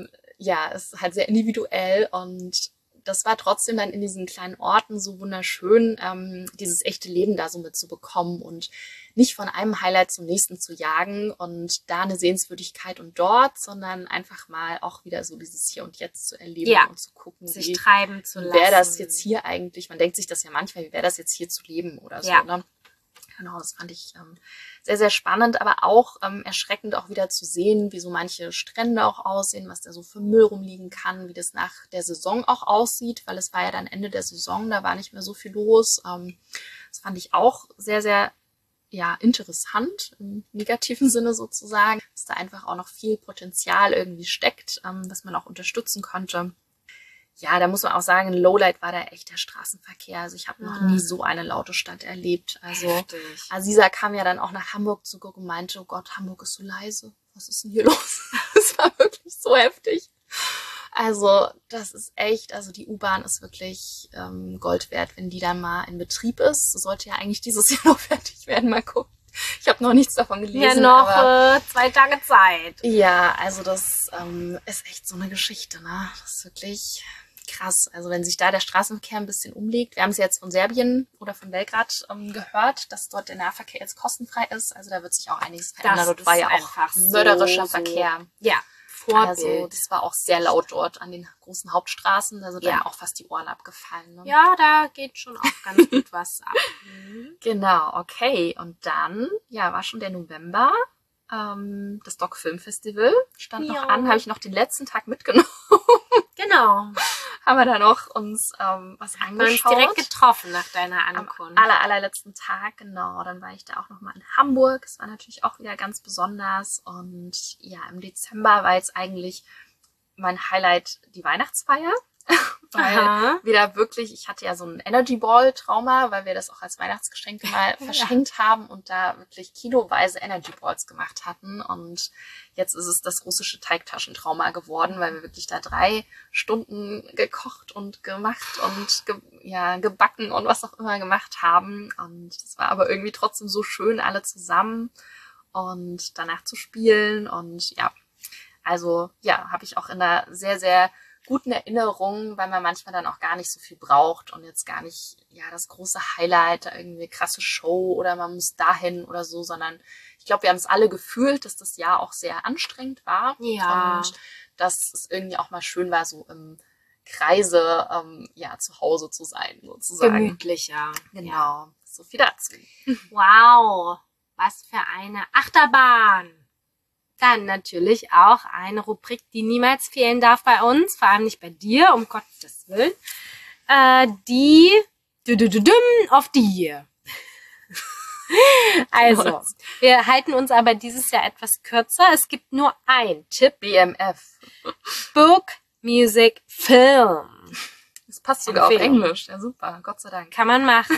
ja, ist halt sehr individuell und das war trotzdem dann in diesen kleinen Orten so wunderschön, dieses echte Leben da so mitzubekommen und nicht von einem Highlight zum nächsten zu jagen und da eine Sehenswürdigkeit und dort, sondern einfach mal auch wieder so dieses Hier und Jetzt zu erleben und zu gucken, sich treiben zu lassen. Wäre das jetzt hier eigentlich, man denkt sich das ja manchmal, wie wäre das jetzt hier zu leben oder so, ne? Genau, das fand ich sehr, sehr spannend, aber auch erschreckend auch wieder zu sehen, wie so manche Strände auch aussehen, was da so für Müll rumliegen kann, wie das nach der Saison auch aussieht, weil es war ja dann Ende der Saison, da war nicht mehr so viel los. Das fand ich auch sehr, sehr interessant, im negativen Sinne sozusagen, dass da einfach auch noch viel Potenzial irgendwie steckt, was man auch unterstützen konnte. Ja, da muss man auch sagen, Lowlight war da echt der Straßenverkehr. Also ich habe noch nie so eine laute Stadt erlebt. Also Aziza kam ja dann auch nach Hamburg zurück und meinte, oh Gott, Hamburg ist so leise. Was ist denn hier los? Das war wirklich so heftig. Also das ist echt, also die U-Bahn ist wirklich Gold wert, wenn die dann mal in Betrieb ist. Das sollte ja eigentlich dieses Jahr noch fertig werden. Mal gucken. Ich habe noch nichts davon gelesen. Ja, noch 2 Tage Zeit. Ja, also das ist echt so eine Geschichte, ne? Das ist wirklich krass. Also wenn sich da der Straßenverkehr ein bisschen umlegt. Wir haben es jetzt von Serbien oder von Belgrad gehört, dass dort der Nahverkehr jetzt kostenfrei ist. Also da wird sich auch einiges verändern. Dort war ja auch mörderischer Verkehr. Ja, Vorbild. Also das war auch sehr laut dort an den großen Hauptstraßen. Da sind dann auch fast die Ohren abgefallen. Ne? Ja, da geht schon auch ganz gut was ab. Genau, okay. Und dann, war schon der November. Das Doc Film Festival stand noch an. Habe ich noch den letzten Tag mitgenommen. Genau. Haben wir da noch uns was angeschaut. Wir haben uns direkt getroffen nach deiner Ankunft. Am allerletzten Tag, genau. Dann war ich da auch nochmal in Hamburg. Es war natürlich auch wieder ganz besonders. Und ja, im Dezember war jetzt eigentlich mein Highlight die Weihnachtsfeier. Weil wir da wirklich, ich hatte ja so ein Energy Ball Trauma, weil wir das auch als Weihnachtsgeschenk mal verschenkt haben und da wirklich kiloweise Energy Balls gemacht hatten. Und jetzt ist es das russische Teigtaschentrauma geworden, weil wir wirklich da 3 Stunden gekocht und gemacht und gebacken und was auch immer gemacht haben. Und es war aber irgendwie trotzdem so schön, alle zusammen und danach zu spielen. Und habe ich auch in einer sehr, sehr guten Erinnerungen, weil man manchmal dann auch gar nicht so viel braucht und jetzt gar nicht das große Highlight, irgendwie krasse Show oder man muss dahin oder so, sondern ich glaube, wir haben es alle gefühlt, dass das Jahr auch sehr anstrengend war und dass es irgendwie auch mal schön war, so im Kreise zu Hause zu sein, sozusagen. Gemütlicher. Genau, so viel dazu. Wow, was für eine Achterbahn. Dann natürlich auch eine Rubrik, die niemals fehlen darf bei uns, vor allem nicht bei dir, um Gottes Willen. Die of the Year. Also, wir halten uns aber dieses Jahr etwas kürzer. Es gibt nur ein Tipp. BMF. Book, Music, Film. Das passt sogar auf Englisch. Ja, super. Gott sei Dank. Kann man machen.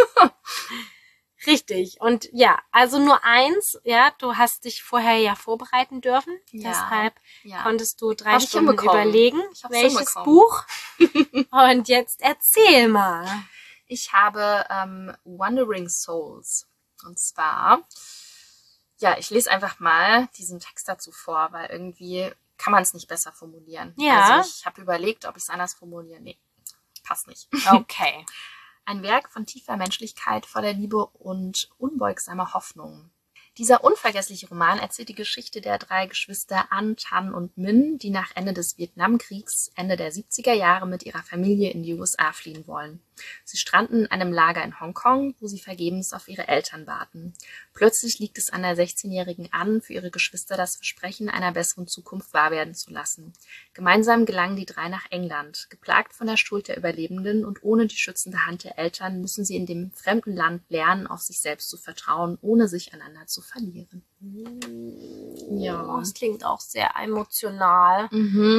Richtig. Und ja, also nur eins, du hast dich vorher ja vorbereiten dürfen. Deshalb konntest du 3 Stunden überlegen, welches Buch. Und jetzt erzähl mal. Ich habe Wandering Souls. Und zwar, ich lese einfach mal diesen Text dazu vor, weil irgendwie kann man es nicht besser formulieren. Ja. Also ich habe überlegt, ob ich es anders formuliere. Nee, passt nicht. Okay. Ein Werk von tiefer Menschlichkeit, voller Liebe und unbeugsamer Hoffnung. Dieser unvergessliche Roman erzählt die Geschichte der 3 Geschwister An, Tan und Min, die nach Ende des Vietnamkriegs Ende der 70er Jahre mit ihrer Familie in die USA fliehen wollen. Sie stranden in einem Lager in Hongkong, wo sie vergebens auf ihre Eltern warten. Plötzlich liegt es an der 16-jährigen An, für ihre Geschwister das Versprechen einer besseren Zukunft wahr werden zu lassen. Gemeinsam gelangen die 3 nach England. Geplagt von der Schuld der Überlebenden und ohne die schützende Hand der Eltern müssen sie in dem fremden Land lernen, auf sich selbst zu vertrauen, ohne sich einander zu verlieren. Ja, das klingt auch sehr emotional.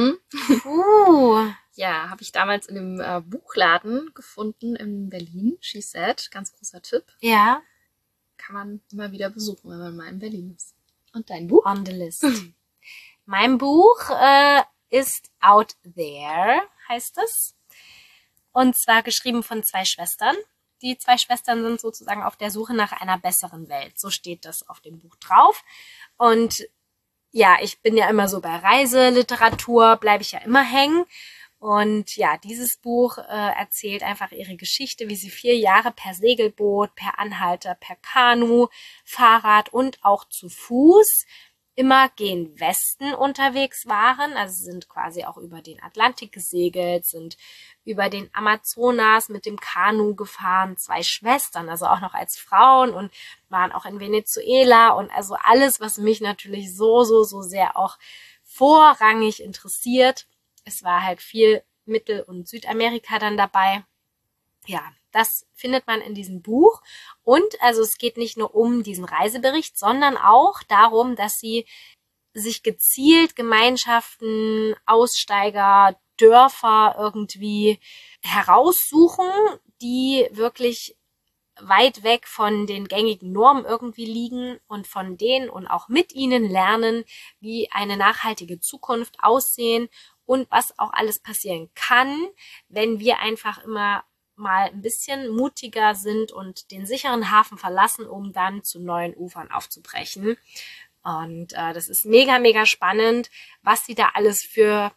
Ja, habe ich damals in dem Buchladen gefunden in Berlin. She Said, ganz großer Tipp. Ja. Kann man immer wieder besuchen, wenn man mal in Berlin ist. Und dein Buch? On the list. Mein Buch ist Out There, heißt es. Und zwar geschrieben von 2 Schwestern. Die 2 Schwestern sind sozusagen auf der Suche nach einer besseren Welt. So steht das auf dem Buch drauf. Und ja, ich bin ja immer so bei Reiseliteratur, bleibe ich ja immer hängen. Und ja, dieses Buch erzählt einfach ihre Geschichte, wie sie 4 Jahre per Segelboot, per Anhalter, per Kanu, Fahrrad und auch zu Fuß immer gen Westen unterwegs waren. Also sie sind quasi auch über den Atlantik gesegelt, sind über den Amazonas mit dem Kanu gefahren, 2 Schwestern, also auch noch als Frauen, und waren auch in Venezuela, und also alles, was mich natürlich so sehr auch vorrangig interessiert. Es war halt viel Mittel- und Südamerika dann dabei. Ja, das findet man in diesem Buch. Und also es geht nicht nur um diesen Reisebericht, sondern auch darum, dass sie sich gezielt Gemeinschaften, Aussteiger, Dörfer irgendwie heraussuchen, die wirklich weit weg von den gängigen Normen irgendwie liegen, und von denen und auch mit ihnen lernen, wie eine nachhaltige Zukunft aussehen und was auch alles passieren kann, wenn wir einfach immer mal ein bisschen mutiger sind und den sicheren Hafen verlassen, um dann zu neuen Ufern aufzubrechen. Und das ist mega, mega spannend, was sie da alles für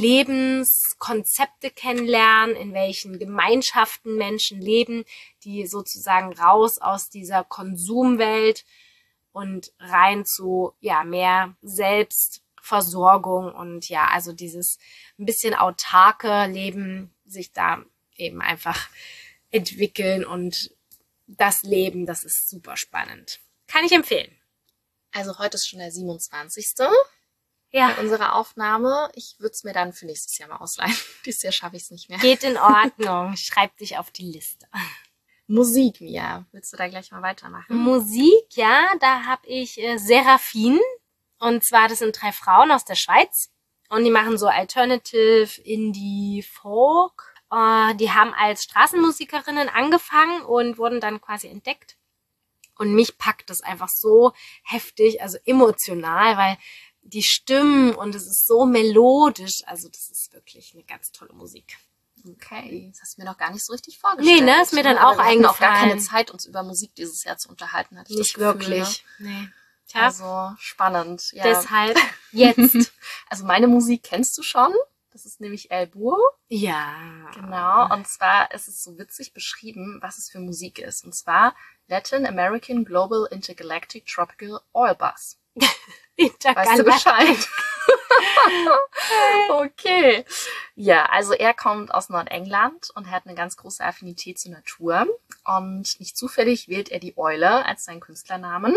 Lebenskonzepte kennenlernen, in welchen Gemeinschaften Menschen leben, die sozusagen raus aus dieser Konsumwelt und rein zu ja mehr Selbstversorgung und ja, also dieses ein bisschen autarke Leben sich da eben einfach entwickeln, und das Leben, das ist super spannend. Kann ich empfehlen. Also heute ist schon der 27. Ja, bei unserer Aufnahme. Ich würde es mir dann für nächstes Jahr mal ausleihen. Dieses Jahr schaffe ich es nicht mehr. geht in Ordnung. Schreib dich auf die Liste. Musik, Mia. Willst du da gleich mal weitermachen? Musik, ja, da habe ich Seraphin. Und zwar, das sind 3 Frauen aus der Schweiz. Und die machen so Alternative, Indie, Folk. Die haben als Straßenmusikerinnen angefangen und wurden dann quasi entdeckt. Und mich packt das einfach so heftig, also emotional, weil die Stimmen, und es ist so melodisch. Also das ist wirklich eine ganz tolle Musik. Okay, das hast du mir noch gar nicht so richtig vorgestellt. Nee, ne, ist mir dann auch wir hatten auch gar keine eingefallen. Zeit, uns über Musik dieses Jahr zu unterhalten, hatte ich Nicht das Gefühl, wirklich. Ne? Nee. Tja, Also spannend. Ja. deshalb jetzt. Also meine Musik kennst du schon. Das ist nämlich El Bur. Ja. Genau. Und zwar ist es so witzig beschrieben, was es für Musik ist. Und zwar Latin American Global Intergalactic Tropical Oil Buzz. Weißt du Bescheid? Okay. Ja, also er kommt aus Nordengland und hat eine ganz große Affinität zur Natur. Und nicht zufällig wählt er die Eule als seinen Künstlernamen.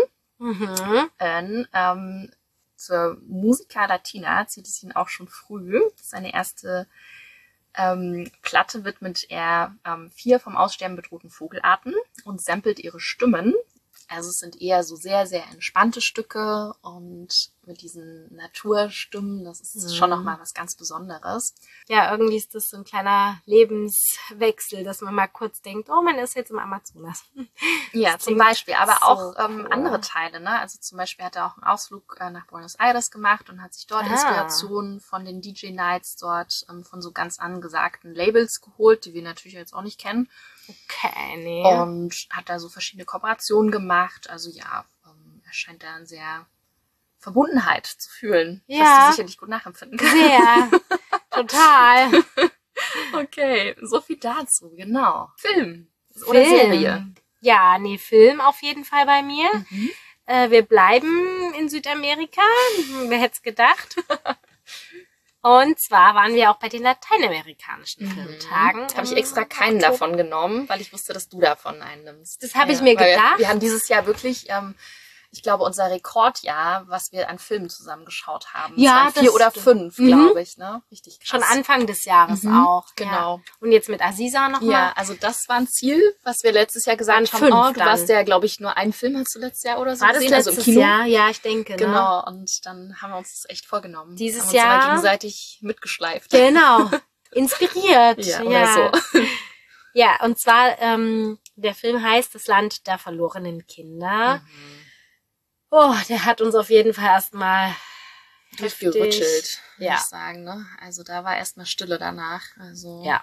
Zur Musica Latina zieht es ihn auch schon früh. Seine erste Platte widmet er 4 vom Aussterben bedrohten Vogelarten und samplet ihre Stimmen. Also es sind eher so sehr, sehr entspannte Stücke, und mit diesen Naturstimmen, das ist schon nochmal was ganz Besonderes. Ja, irgendwie ist das so ein kleiner Lebenswechsel, dass man mal kurz denkt, oh, man ist jetzt im Amazonas. Ja, zum Beispiel, aber so auch cool. andere Teile, ne? Also zum Beispiel hat er auch einen Ausflug nach Buenos Aires gemacht und hat sich dort Inspirationen von den DJ-Nights dort von so ganz angesagten Labels geholt, die wir natürlich jetzt auch nicht kennen. Okay, nee. Und hat da so verschiedene Kooperationen gemacht. Also ja, er scheint da eine sehr Verbundenheit zu fühlen, Ja. was du sicherlich gut nachempfinden kannst. Sehr. Total. Okay, so viel dazu, genau. Film oder Serie? Ja, nee, Film auf jeden Fall bei mir. Wir bleiben in Südamerika. Wer hätte es gedacht? Und zwar waren wir auch bei den lateinamerikanischen Filmtagen. Habe ich extra keinen davon genommen, weil ich wusste, dass du davon einen nimmst. Das habe ich mir gedacht. Wir haben dieses Jahr wirklich, ich glaube, unser Rekordjahr, was wir an Filmen zusammengeschaut haben. Ja, das waren 4 oder 5, glaube ich, ne? Richtig krass. Schon Anfang des Jahres auch. Genau. Ja. Und jetzt mit Aziza nochmal. Ja, also das war ein Ziel, was wir letztes Jahr gesagt haben. 5 Oh, du dann. warst ja, glaube ich, nur einen Film hast du letztes Jahr oder so War das gesehen, also im letztes Kino. Jahr? Ja, ich denke. Ne? Genau, und dann haben wir uns das echt vorgenommen. Dieses haben uns Jahr immer gegenseitig mitgeschleift. Genau. Inspiriert. Ja, oder so. Ja, und zwar, der Film heißt Das Land der verlorenen Kinder. Oh, der hat uns auf jeden Fall erstmal Durchgerüttelt, würde Ja. ich sagen, ne? Also da war erstmal Stille danach. Also Ja.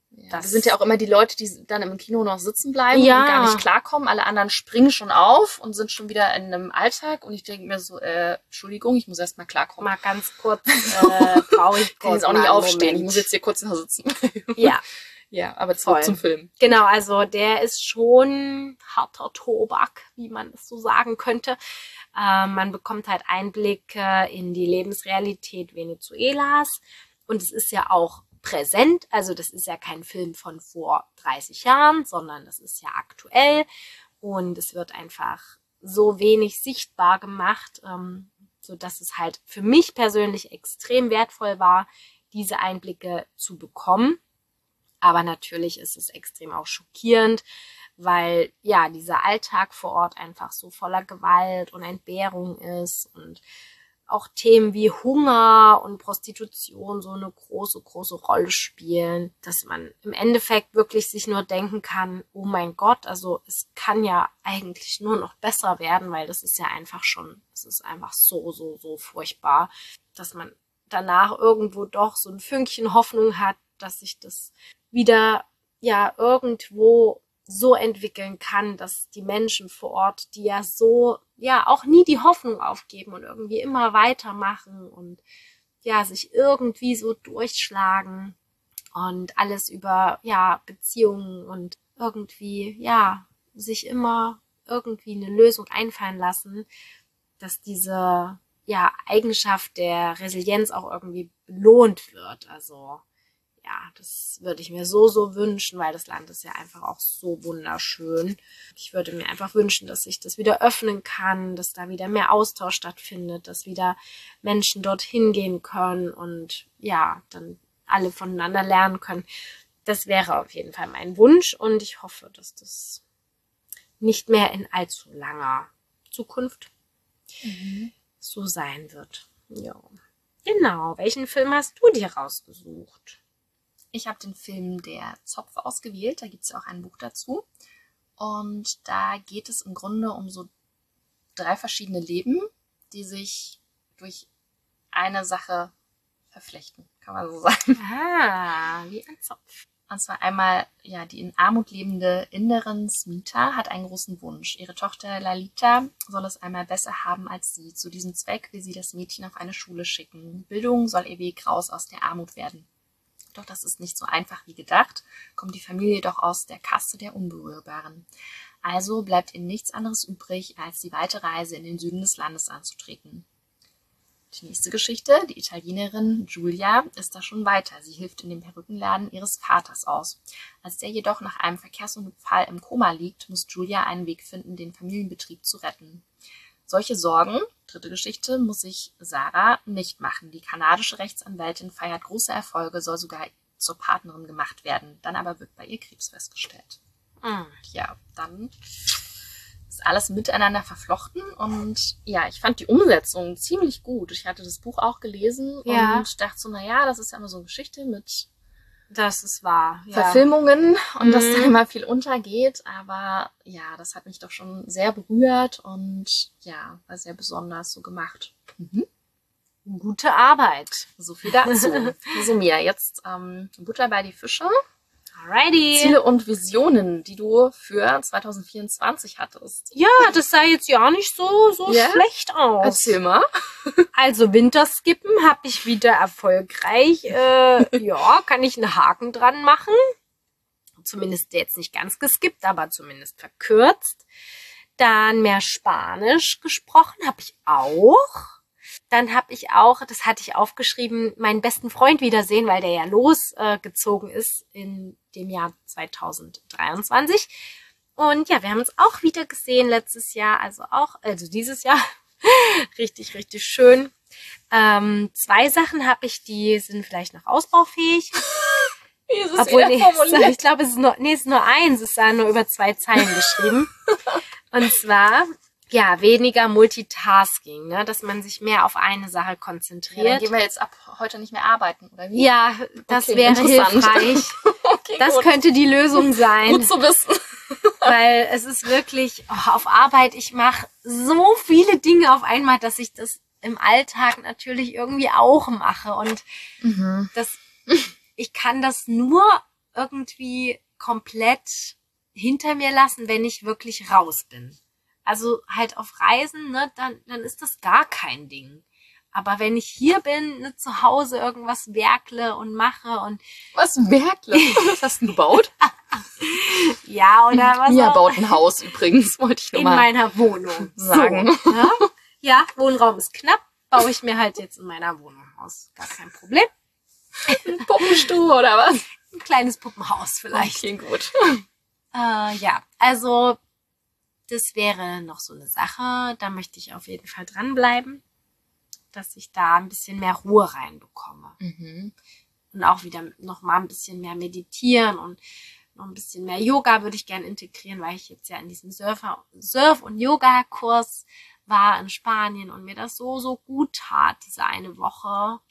Ja, Das das sind ja auch immer die Leute, die dann im Kino noch sitzen bleiben Ja. und gar nicht klarkommen. Alle anderen springen schon auf und sind schon wieder in einem Alltag. Und ich denke mir so, Entschuldigung, ich muss erst mal klarkommen. mal ganz kurz traurig. Ich kann jetzt auch nicht aufstehen. Ich muss jetzt hier kurz noch sitzen. Ja, Ja, aber zurück Voll. zum Film. genau. Also der ist schon harter Tobak, wie man es so sagen könnte. Man bekommt halt Einblicke in die Lebensrealität Venezuelas. Und es ist ja auch präsent. Also das ist ja kein Film von vor 30 Jahren, sondern das ist ja aktuell. Und es wird einfach so wenig sichtbar gemacht, so dass es halt für mich persönlich extrem wertvoll war, diese Einblicke zu bekommen. Aber natürlich ist es extrem auch schockierend, weil ja dieser Alltag vor Ort einfach so voller Gewalt und Entbehrung ist und auch Themen wie Hunger und Prostitution so eine große, große Rolle spielen, dass man im Endeffekt wirklich sich nur denken kann, oh mein Gott, also es kann ja eigentlich nur noch besser werden, weil das ist ja einfach schon, es ist einfach so, so, so furchtbar, dass man danach irgendwo doch so ein Fünkchen Hoffnung hat, dass sich das wieder ja irgendwo so entwickeln kann, dass die Menschen vor Ort, die ja so, ja, auch nie die Hoffnung aufgeben und irgendwie immer weitermachen und ja, sich irgendwie so durchschlagen und alles über, ja, Beziehungen und irgendwie, ja, sich immer irgendwie eine Lösung einfallen lassen, dass diese, ja, Eigenschaft der Resilienz auch irgendwie belohnt wird. Also, ja, das würde ich mir so, so wünschen, weil das Land ist ja einfach auch so wunderschön. Ich würde mir einfach wünschen, dass sich das wieder öffnen kann, dass da wieder mehr Austausch stattfindet, dass wieder Menschen dorthin gehen können und ja, dann alle voneinander lernen können. Das wäre auf jeden Fall mein Wunsch und ich hoffe, dass das nicht mehr in allzu langer Zukunft so sein wird. Ja. Genau. Welchen Film hast du dir rausgesucht? Ich habe den Film Der Zopf ausgewählt. Da gibt es ja auch ein Buch dazu. Und da geht es im Grunde um so 3 verschiedene Leben, die sich durch eine Sache verflechten, kann man so sagen. Ah, wie ein Zopf. Und zwar einmal, ja, die in Armut lebende Inderin Smita hat einen großen Wunsch. Ihre Tochter Lalita soll es einmal besser haben als sie. Zu diesem Zweck will sie das Mädchen auf eine Schule schicken. Bildung soll ihr Weg raus aus der Armut werden. Doch das ist nicht so einfach wie gedacht, kommt die Familie doch aus der Kaste der Unberührbaren. Also bleibt ihnen nichts anderes übrig, als die weite Reise in den Süden des Landes anzutreten. Die nächste Geschichte, die Italienerin Giulia, ist da schon weiter. Sie hilft in dem Perückenladen ihres Vaters aus. Als der jedoch nach einem Verkehrsunfall im Koma liegt, muss Giulia einen Weg finden, den Familienbetrieb zu retten. Solche Sorgen, dritte Geschichte, muss sich Sarah nicht machen. Die kanadische Rechtsanwältin feiert große Erfolge, soll sogar zur Partnerin gemacht werden. Dann aber wird bei ihr Krebs festgestellt. Ja, dann ist alles miteinander verflochten und ja, ich fand die Umsetzung ziemlich gut. Ich hatte das Buch auch gelesen und dachte so, naja, das ist ja immer so eine Geschichte mit Das ist wahr. Ja. Verfilmungen und dass da immer viel untergeht, aber ja, das hat mich doch schon sehr berührt und ja, war sehr besonders so gemacht. Gute Arbeit. So viel dazu. So Mia, jetzt Butter bei die Fische. Alrighty. Ziele und Visionen, die du für 2024 hattest. Ja, das sah jetzt ja nicht so schlecht aus. Erzähl mal. Also Winterskippen habe ich wieder erfolgreich. Ja, kann ich einen Haken dran machen. Zumindest jetzt nicht ganz geskippt, aber zumindest verkürzt. Dann mehr Spanisch gesprochen habe ich auch. Dann habe ich auch, das hatte ich aufgeschrieben, meinen besten Freund wiedersehen, weil der ja losgezogen ist in dem Jahr 2023. Und ja, wir haben uns auch wieder gesehen letztes Jahr, also dieses Jahr. Richtig, richtig schön. 2 Sachen habe ich, die sind vielleicht noch ausbaufähig. Obwohl, ich glaube, es ist nur eins, es ist nur über 2 Zeilen geschrieben. Und zwar, ja, weniger Multitasking, ne, dass man sich mehr auf eine Sache konzentriert. Ja, dann gehen wir jetzt ab heute nicht mehr arbeiten, oder wie? Ja, das Okay, wäre interessant. hilfreich. Okay, Das gut. könnte die Lösung sein. Gut zu wissen. Weil es ist wirklich, auf Arbeit, ich mache so viele Dinge auf einmal, dass ich das im Alltag natürlich irgendwie auch mache. Und ich kann das nur irgendwie komplett hinter mir lassen, wenn ich wirklich raus bin. Also halt auf Reisen, ne, dann ist das gar kein Ding. Aber wenn ich hier bin, ne, zu Hause irgendwas werkle und mache und Was, Werkle? Was hast du denn gebaut? ja, oder was Mia auch baut ein Haus übrigens, wollte ich nur in mal meiner Wohnung sagen. So, ne? Ja, Wohnraum ist knapp, baue ich mir halt jetzt in meiner Wohnung aus. Gar kein Problem. Puppenstuhl oder was? Ein kleines Puppenhaus vielleicht. Okay, gut. Ja, also das wäre noch so eine Sache. Da möchte ich auf jeden Fall dranbleiben, dass ich da ein bisschen mehr Ruhe reinbekomme. Mhm. Und auch wieder noch mal ein bisschen mehr meditieren und noch ein bisschen mehr Yoga würde ich gerne integrieren, weil ich jetzt ja in diesem Surf- und Yoga-Kurs war in Spanien und mir das so gut tat, diese eine Woche.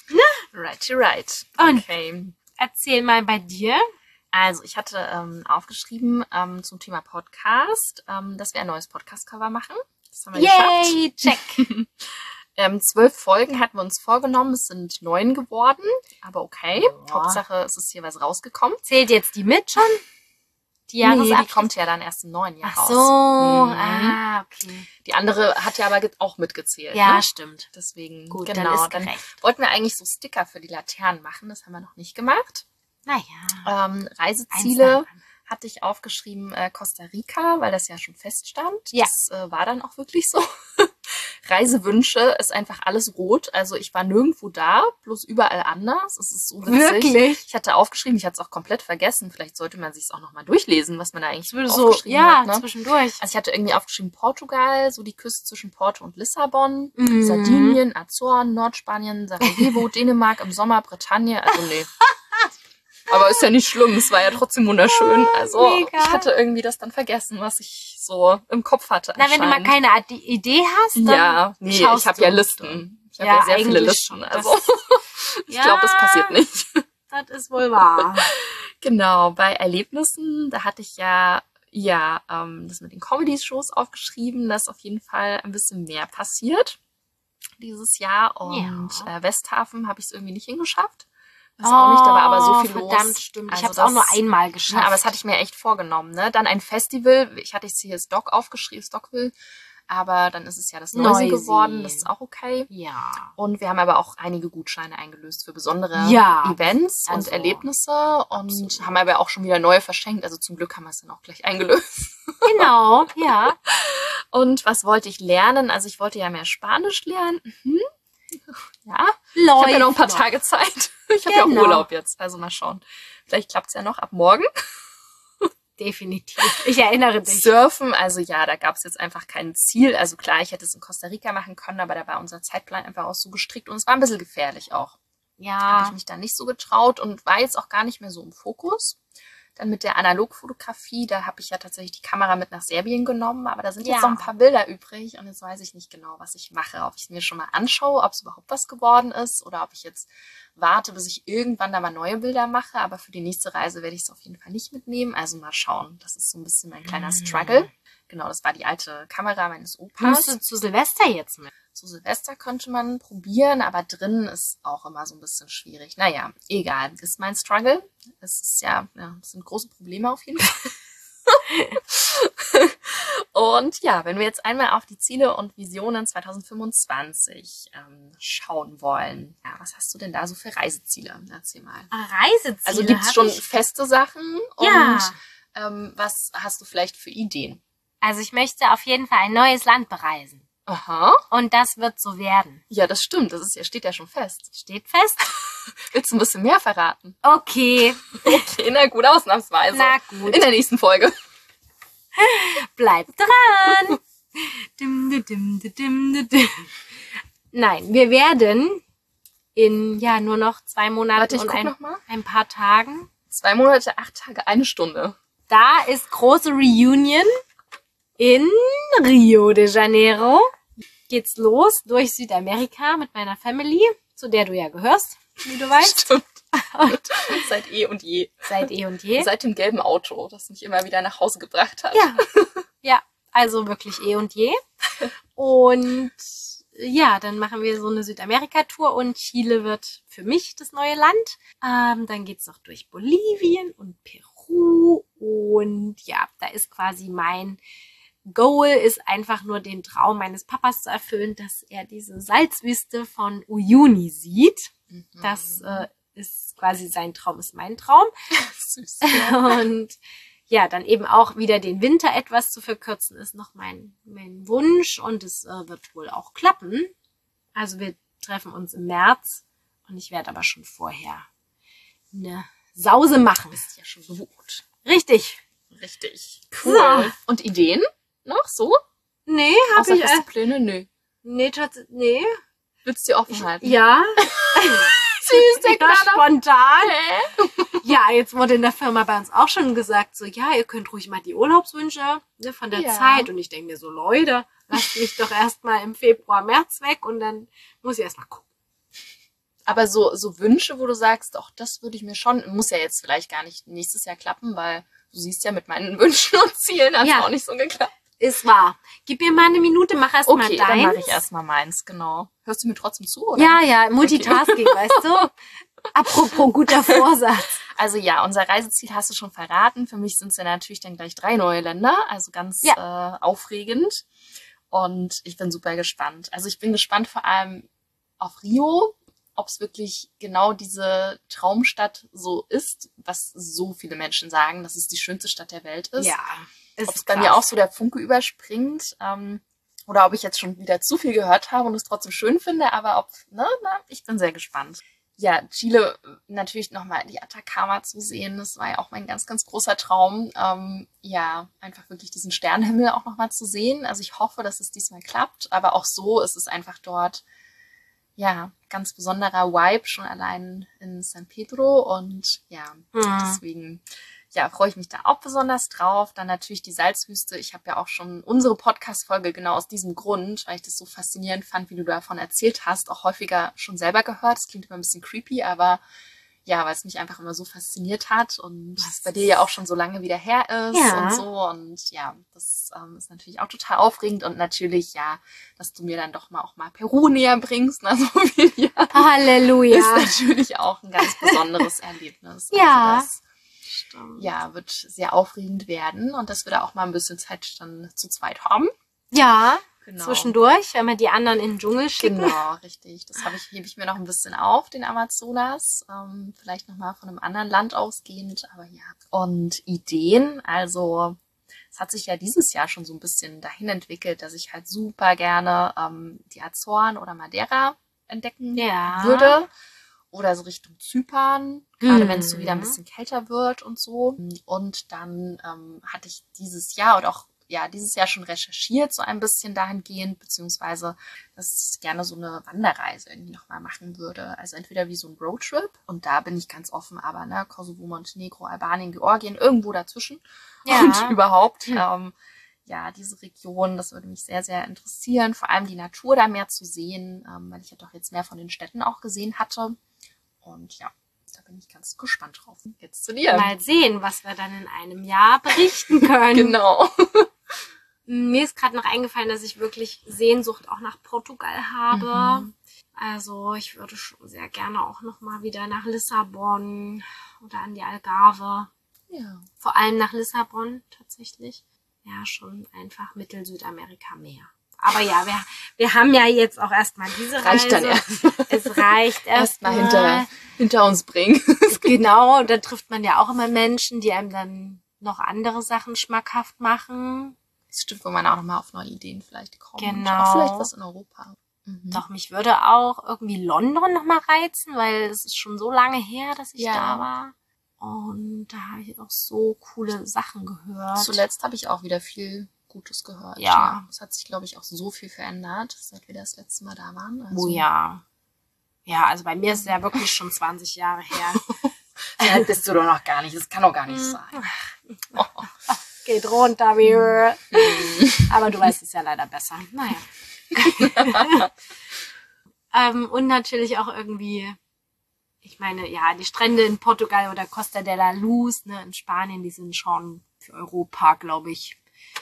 Right. Und Okay. erzähl mal bei dir. Also ich hatte aufgeschrieben zum Thema Podcast, dass wir ein neues Podcast-Cover machen. Das haben wir geschafft. Yay, check. 12 Folgen hatten wir uns vorgenommen, es sind 9 geworden, aber okay. Ja. Hauptsache, es ist hier was rausgekommen. Zählt jetzt die mit schon? Die Nee, Jahresabschluss? die kommt ja dann erst im neuen Jahr Ach raus. so, Mhm. okay. Die andere hat ja aber auch mitgezählt. Ja, Ne? stimmt. Deswegen, Gut, genau. dann ist Dann gerecht. wollten wir eigentlich so Sticker für die Laternen machen, das haben wir noch nicht gemacht. Naja. Reiseziele hatte ich aufgeschrieben Costa Rica, weil das ja schon feststand. Ja. Das war dann auch wirklich so. Reisewünsche ist einfach alles rot. Also ich war nirgendwo da, bloß überall anders. Es ist so witzig. Wirklich? Ich hatte aufgeschrieben, ich hatte es auch komplett vergessen. Vielleicht sollte man sich es auch nochmal durchlesen, was man da eigentlich Würde so, aufgeschrieben ja, hat. Ne? zwischendurch. Also ich hatte irgendwie aufgeschrieben Portugal, so die Küste zwischen Porto und Lissabon, Mhm. Sardinien, Azoren, Nordspanien, Sarajevo, Dänemark im Sommer, Bretagne. Also nee. Aber ist ja nicht schlimm, es war ja trotzdem wunderschön. Also Mega. ich hatte irgendwie das dann vergessen, was ich so im Kopf hatte. Na, wenn du mal anscheinend. keine Idee hast, dann Ja, nee, schaust ich habe du. ja Listen. Ich habe Ja, ja sehr viele eigentlich Listen. schon. Also ich Ja. glaube, das passiert nicht. Das ist wohl wahr. Genau, bei Erlebnissen, da hatte ich ja das mit den Comedy-Shows aufgeschrieben, dass auf jeden Fall ein bisschen mehr passiert dieses Jahr. Und Westhafen habe ich es irgendwie nicht hingeschafft. Weiß auch nicht, da war aber so viel verdammt, los. stimmt. Also Ich habe es auch nur einmal Ja, geschafft. aber das hatte ich mir echt vorgenommen, ne? Dann ein Festival, ich hatte jetzt hier Stock aufgeschrieben, Stockville, aber dann ist es ja das Neusee geworden, das ist auch okay. Ja. Und wir haben aber auch einige Gutscheine eingelöst für besondere Ja, Events also, und Erlebnisse und absolut. haben aber auch schon wieder neue verschenkt, also zum Glück haben wir es dann auch gleich eingelöst. Genau, ja. Und was wollte ich lernen? Also ich wollte ja mehr Spanisch lernen. Ja, ich Läuft habe ja noch ein paar noch. Tage Zeit. Ich habe ja auch Genau. Urlaub jetzt, also mal schauen. Vielleicht klappt's ja noch ab morgen. Definitiv. Ich erinnere dich. Surfen, also ja, da gab es jetzt einfach kein Ziel. Also klar, ich hätte es in Costa Rica machen können, aber da war unser Zeitplan einfach auch so gestrickt und es war ein bisschen gefährlich auch. Habe ich Ja. mich dann nicht so getraut und war jetzt auch gar nicht mehr so im Fokus. Dann mit der Analogfotografie, da habe ich ja tatsächlich die Kamera mit nach Serbien genommen, aber da sind jetzt Ja. noch ein paar Bilder übrig und jetzt weiß ich nicht genau, was ich mache. Ob ich es mir schon mal anschaue, ob es überhaupt was geworden ist oder ob ich jetzt warte, bis ich irgendwann da mal neue Bilder mache. Aber für die nächste Reise werde ich es auf jeden Fall nicht mitnehmen. Also mal schauen. Das ist so ein bisschen mein kleiner Struggle. Genau, das war die alte Kamera meines Nimmst Opas. du zu Silvester jetzt mit? Zu Silvester könnte man probieren, aber drinnen ist auch immer so ein bisschen schwierig. Naja, egal. Ist mein Struggle. Es ist es sind große Probleme auf jeden Fall. Und ja, wenn wir jetzt einmal auf die Ziele und Visionen 2025 schauen wollen, ja, was hast du denn da so für Reiseziele? Erzähl mal. Reiseziele. Also gibt's hab schon ich. feste Sachen? Ja. Und was hast du vielleicht für Ideen? Also ich möchte auf jeden Fall ein neues Land bereisen. Aha. Und das wird so werden. Ja, das stimmt. Steht ja schon fest. Steht fest? Willst du ein bisschen mehr verraten? Okay, Okay, na gut, ausnahmsweise. na gut. In der nächsten Folge. Bleib dran. Dim, dim, dim, dim, dim, dim. Nein, wir werden in nur noch 2 Monaten Warte, ich und guck noch mal. ein paar Tagen. 2 Monate, 8 Tage, 1 Stunde. Da ist große Reunion in Rio de Janeiro. Geht's los durch Südamerika mit meiner Family, zu der du ja gehörst, wie du weißt. Stimmt. Seit eh und je. Seit eh und je. Seit dem gelben Auto, das mich immer wieder nach Hause gebracht hat. Ja, ja, also wirklich eh und je. Und ja, dann machen wir so eine Südamerika-Tour und Chile wird für mich das neue Land. Dann geht's noch durch Bolivien und Peru und ja, da ist quasi mein Goal, ist einfach nur den Traum meines Papas zu erfüllen, dass er diese Salzwüste von Uyuni sieht. Das ist quasi sein Traum, ist mein Traum. Süß. Und ja, dann eben auch wieder den Winter etwas zu verkürzen, ist noch mein Wunsch und es wird wohl auch klappen. Also wir treffen uns im März und ich werde aber schon vorher eine Sause machen. Bist ja schon gebucht. Richtig. Richtig. Cool. So. Und Ideen noch so? Nee, habe Außer ich. feste Pläne? Nö. Nee. Willst du die offen halten? Ja. Süß, der Ja, Kleiner. spontan. Hä? Ja, jetzt wurde in der Firma bei uns auch schon gesagt, so, ja, ihr könnt ruhig mal die Urlaubswünsche von der Ja. Zeit. Und ich denke mir so, Leute, lasst mich doch erstmal im Februar, März weg und dann muss ich erstmal gucken. Aber so Wünsche, wo du sagst, doch, das würde ich mir schon, muss ja jetzt vielleicht gar nicht nächstes Jahr klappen, weil du siehst ja, mit meinen Wünschen und Zielen hat es Ja. auch nicht so geklappt. Ist wahr. Gib mir mal eine Minute, mach erst mal Okay, deins. dann mache ich erstmal meins, genau. Hörst du mir trotzdem zu, oder? Ja, Multitasking, weißt du? Apropos guter Vorsatz. Also ja, unser Reiseziel hast du schon verraten. Für mich sind es ja natürlich dann gleich 3 neue Länder, also ganz aufregend. Und ich bin super gespannt. Also ich bin gespannt vor allem auf Rio, ob es wirklich genau diese Traumstadt so ist, was so viele Menschen sagen, dass es die schönste Stadt der Welt ist. Ja. Ob es bei mir auch so der Funke überspringt, oder ob ich jetzt schon wieder zu viel gehört habe und es trotzdem schön finde, aber ich bin sehr gespannt. Ja, Chile natürlich nochmal die Atacama zu sehen, das war ja auch mein ganz, ganz großer Traum. Ja, einfach wirklich diesen Sternenhimmel auch nochmal zu sehen. Also ich hoffe, dass es diesmal klappt, aber auch so ist es einfach dort, ja, ganz besonderer Vibe, schon allein in San Pedro und ja, deswegen ja, freue ich mich da auch besonders drauf. Dann natürlich die Salzwüste. Ich habe ja auch schon unsere Podcast-Folge genau aus diesem Grund, weil ich das so faszinierend fand, wie du davon erzählt hast, auch häufiger schon selber gehört. Das klingt immer ein bisschen creepy, aber ja, weil es mich einfach immer so fasziniert hat und es bei dir ja auch schon so lange wieder her ist und so. Und ja, das ist natürlich auch total aufregend und natürlich, ja, dass du mir dann doch mal auch mal Peru näher bringst, na, so viel, ja, Halleluja. ist natürlich auch ein ganz besonderes Erlebnis. Ja. Also das, ja, wird sehr aufregend werden und dass wir da auch mal ein bisschen Zeit dann zu zweit haben. Ja, Genau. zwischendurch, wenn wir die anderen in den Dschungel schicken. Genau, richtig. Das hebe ich mir noch ein bisschen auf, den Amazonas. Vielleicht nochmal von einem anderen Land ausgehend, aber ja. Und Ideen, also es hat sich ja dieses Jahr schon so ein bisschen dahin entwickelt, dass ich halt super gerne die Azoren oder Madeira entdecken würde. Oder so Richtung Zypern, gerade wenn es so wieder ein bisschen kälter wird und so. Und dann hatte ich dieses Jahr und auch dieses Jahr schon recherchiert, so ein bisschen dahingehend, beziehungsweise, dass ich gerne so eine Wanderreise irgendwie nochmal machen würde. Also entweder wie so ein Roadtrip und da bin ich ganz offen, aber ne, Kosovo, Montenegro, Albanien, Georgien, irgendwo dazwischen und überhaupt. Ja, diese Region, das würde mich sehr, sehr interessieren. Vor allem die Natur da mehr zu sehen, weil ich ja doch jetzt mehr von den Städten auch gesehen hatte. Und ja, da bin ich ganz gespannt drauf. Jetzt zu dir. Mal sehen, was wir dann in einem Jahr berichten können. Genau. Mir ist gerade noch eingefallen, dass ich wirklich Sehnsucht auch nach Portugal habe. Also ich würde schon sehr gerne auch nochmal wieder nach Lissabon oder an die Algarve. Ja. Vor allem nach Lissabon tatsächlich. Ja, schon einfach Mittel-Südamerika mehr. Aber ja, wir haben ja jetzt auch erstmal diese Reise. Reicht dann erst. Es reicht erstmal hinter uns bringen. Genau, da trifft man ja auch immer Menschen, die einem dann noch andere Sachen schmackhaft machen. Das stimmt, wo man auch nochmal auf neue Ideen vielleicht kommt. Genau. Auch vielleicht was in Europa. Doch, mich würde auch irgendwie London nochmal reizen, weil es ist schon so lange her, dass ich da war. Und da habe ich auch so coole Sachen gehört. Zuletzt habe ich auch wieder viel Gutes gehört. Ja. Es hat sich, glaube ich, auch so viel verändert, seit wir das letzte Mal da waren. Also, oh ja. Ja, also bei mir ist es ja wirklich schon 20 Jahre her. Ja, bist du doch noch gar nicht. Das kann doch gar nicht sein. Oh. Geht runter, wir. Aber du weißt es ja leider besser. Naja. Und natürlich auch irgendwie, ich meine, ja, die Strände in Portugal oder Costa de la Luz, ne, in Spanien, die sind schon für Europa, glaube ich,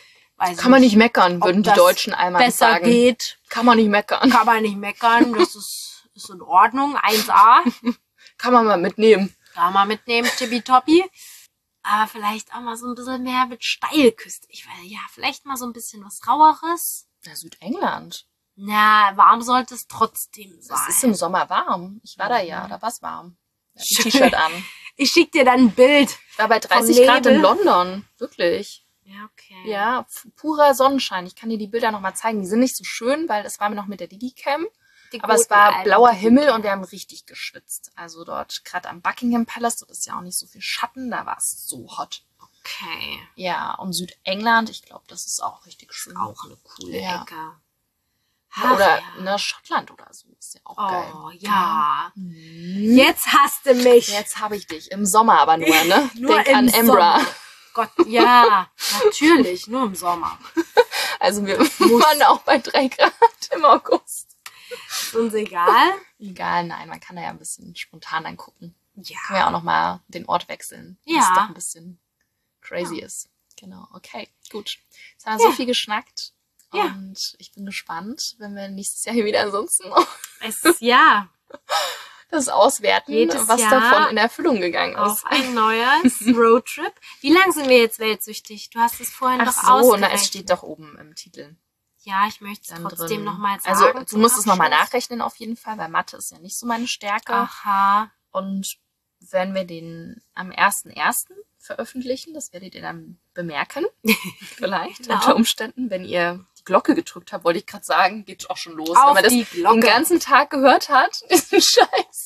weiß Kann man nicht, nicht meckern, ob würden die das Deutschen einmal besser sagen. geht. Kann man nicht meckern. Kann man nicht meckern, das ist in Ordnung, 1A. Kann man mal mitnehmen. Kann man mitnehmen, tippitoppi. Aber vielleicht auch mal so ein bisschen mehr mit Steilküste. Ich weiß, ja, vielleicht mal so ein bisschen was Raueres. Na, Südengland. Na, warm sollte es trotzdem sein. Es ist im Sommer warm. Ich war da ja, da war es warm. Ich hab ein Schön. T-Shirt an. Ich schick dir dann ein Bild. Ich war bei 30 Vom Grad in Nebel. London. Wirklich. Ja, okay. Ja, purer Sonnenschein. Ich kann dir die Bilder nochmal zeigen. Die sind nicht so schön, weil es war mir noch mit der Digicam. Die Aber es guten war alten blauer Digicam. Himmel und wir haben richtig geschwitzt. Also dort, gerade am Buckingham Palace, dort ist ja auch nicht so viel Schatten, da war es so hot. Okay. Ja, und Südengland, ich glaube, das ist auch richtig schön. Auch eine coole Ja. Ecke. Oder Ach, ne, Schottland oder so. Ist ja auch geil. Oh, ja. Mhm. Jetzt hasst du mich. Jetzt habe ich dich. Im Sommer aber nur, ne? Nur Denk im an Embra. Sommer. Gott, ja, natürlich, nur im Sommer. Also wir waren auch bei 3 Grad im August. Ist uns egal. Egal, nein, man kann da ja ein bisschen spontan dann gucken. Ja. Können wir auch nochmal den Ort wechseln. Ja. Was doch ein bisschen crazy ist. Genau, okay, gut. Jetzt haben wir Ja. so viel geschnackt. Ja. Und ich bin gespannt, wenn wir nächstes Jahr hier wieder ansonsten Ja, das auswerten, Jedes was Jahr davon in Erfüllung gegangen auf ist. ein neues Roadtrip. Wie lang sind wir jetzt weltsüchtig? Du hast es vorhin Ach doch so, na, ausgerechnet. es steht doch oben im Titel. Ja, ich möchte es Dann trotzdem drin. nochmal sagen. Also du zum musst es nochmal Abschluss. nachrechnen auf jeden Fall, weil Mathe ist ja nicht so meine Stärke. Aha. Und wenn wir den am 1.1. veröffentlichen, das werdet ihr dann bemerken, vielleicht Genau. unter Umständen, wenn ihr die Glocke gedrückt habt, wollte ich gerade sagen, geht auch schon los. Auf wenn man das die Glocke. den ganzen Tag gehört hat, diesen Scheiß.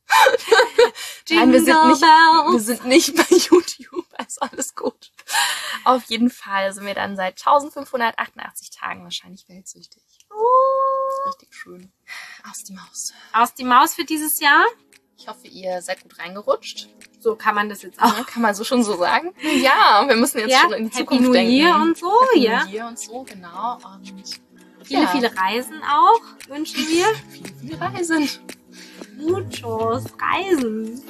Nein, wir Jingle Bells. sind nicht bei YouTube, also alles gut. Auf jeden Fall sind wir dann seit 1588 Tagen wahrscheinlich weltsüchtig. Richtig schön. Aus die Maus. Aus die Maus für dieses Jahr. Ich hoffe, ihr seid gut reingerutscht. So kann man das jetzt auch. Ja, kann man so schon so sagen. Ja, wir müssen jetzt schon in die Happy Zukunft New denken. Year und so, Happy ja. New Year und so, genau. Und Viele, ja, viele Reisen auch wünschen wir. viele Reisen. Muchos Reisen.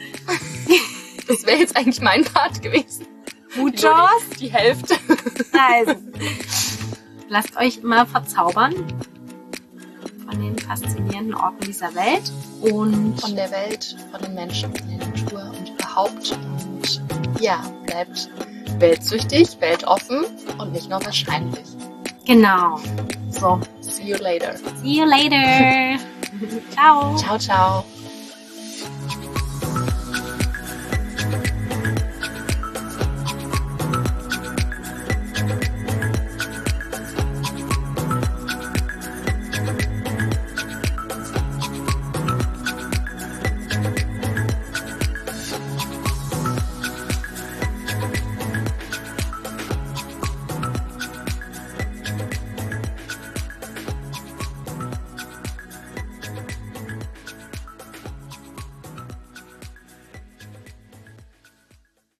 Das wäre jetzt eigentlich mein Part gewesen. Muchos Nur die Hälfte. Reisen. Lasst euch immer verzaubern von den faszinierenden Orten dieser Welt. Und Von der Welt, von den Menschen, von der Natur und überhaupt. Und ja, bleibt weltsüchtig, weltoffen und nicht nur wahrscheinlich. genau. So. See you later. See you later. Ciao. Ciao, ciao.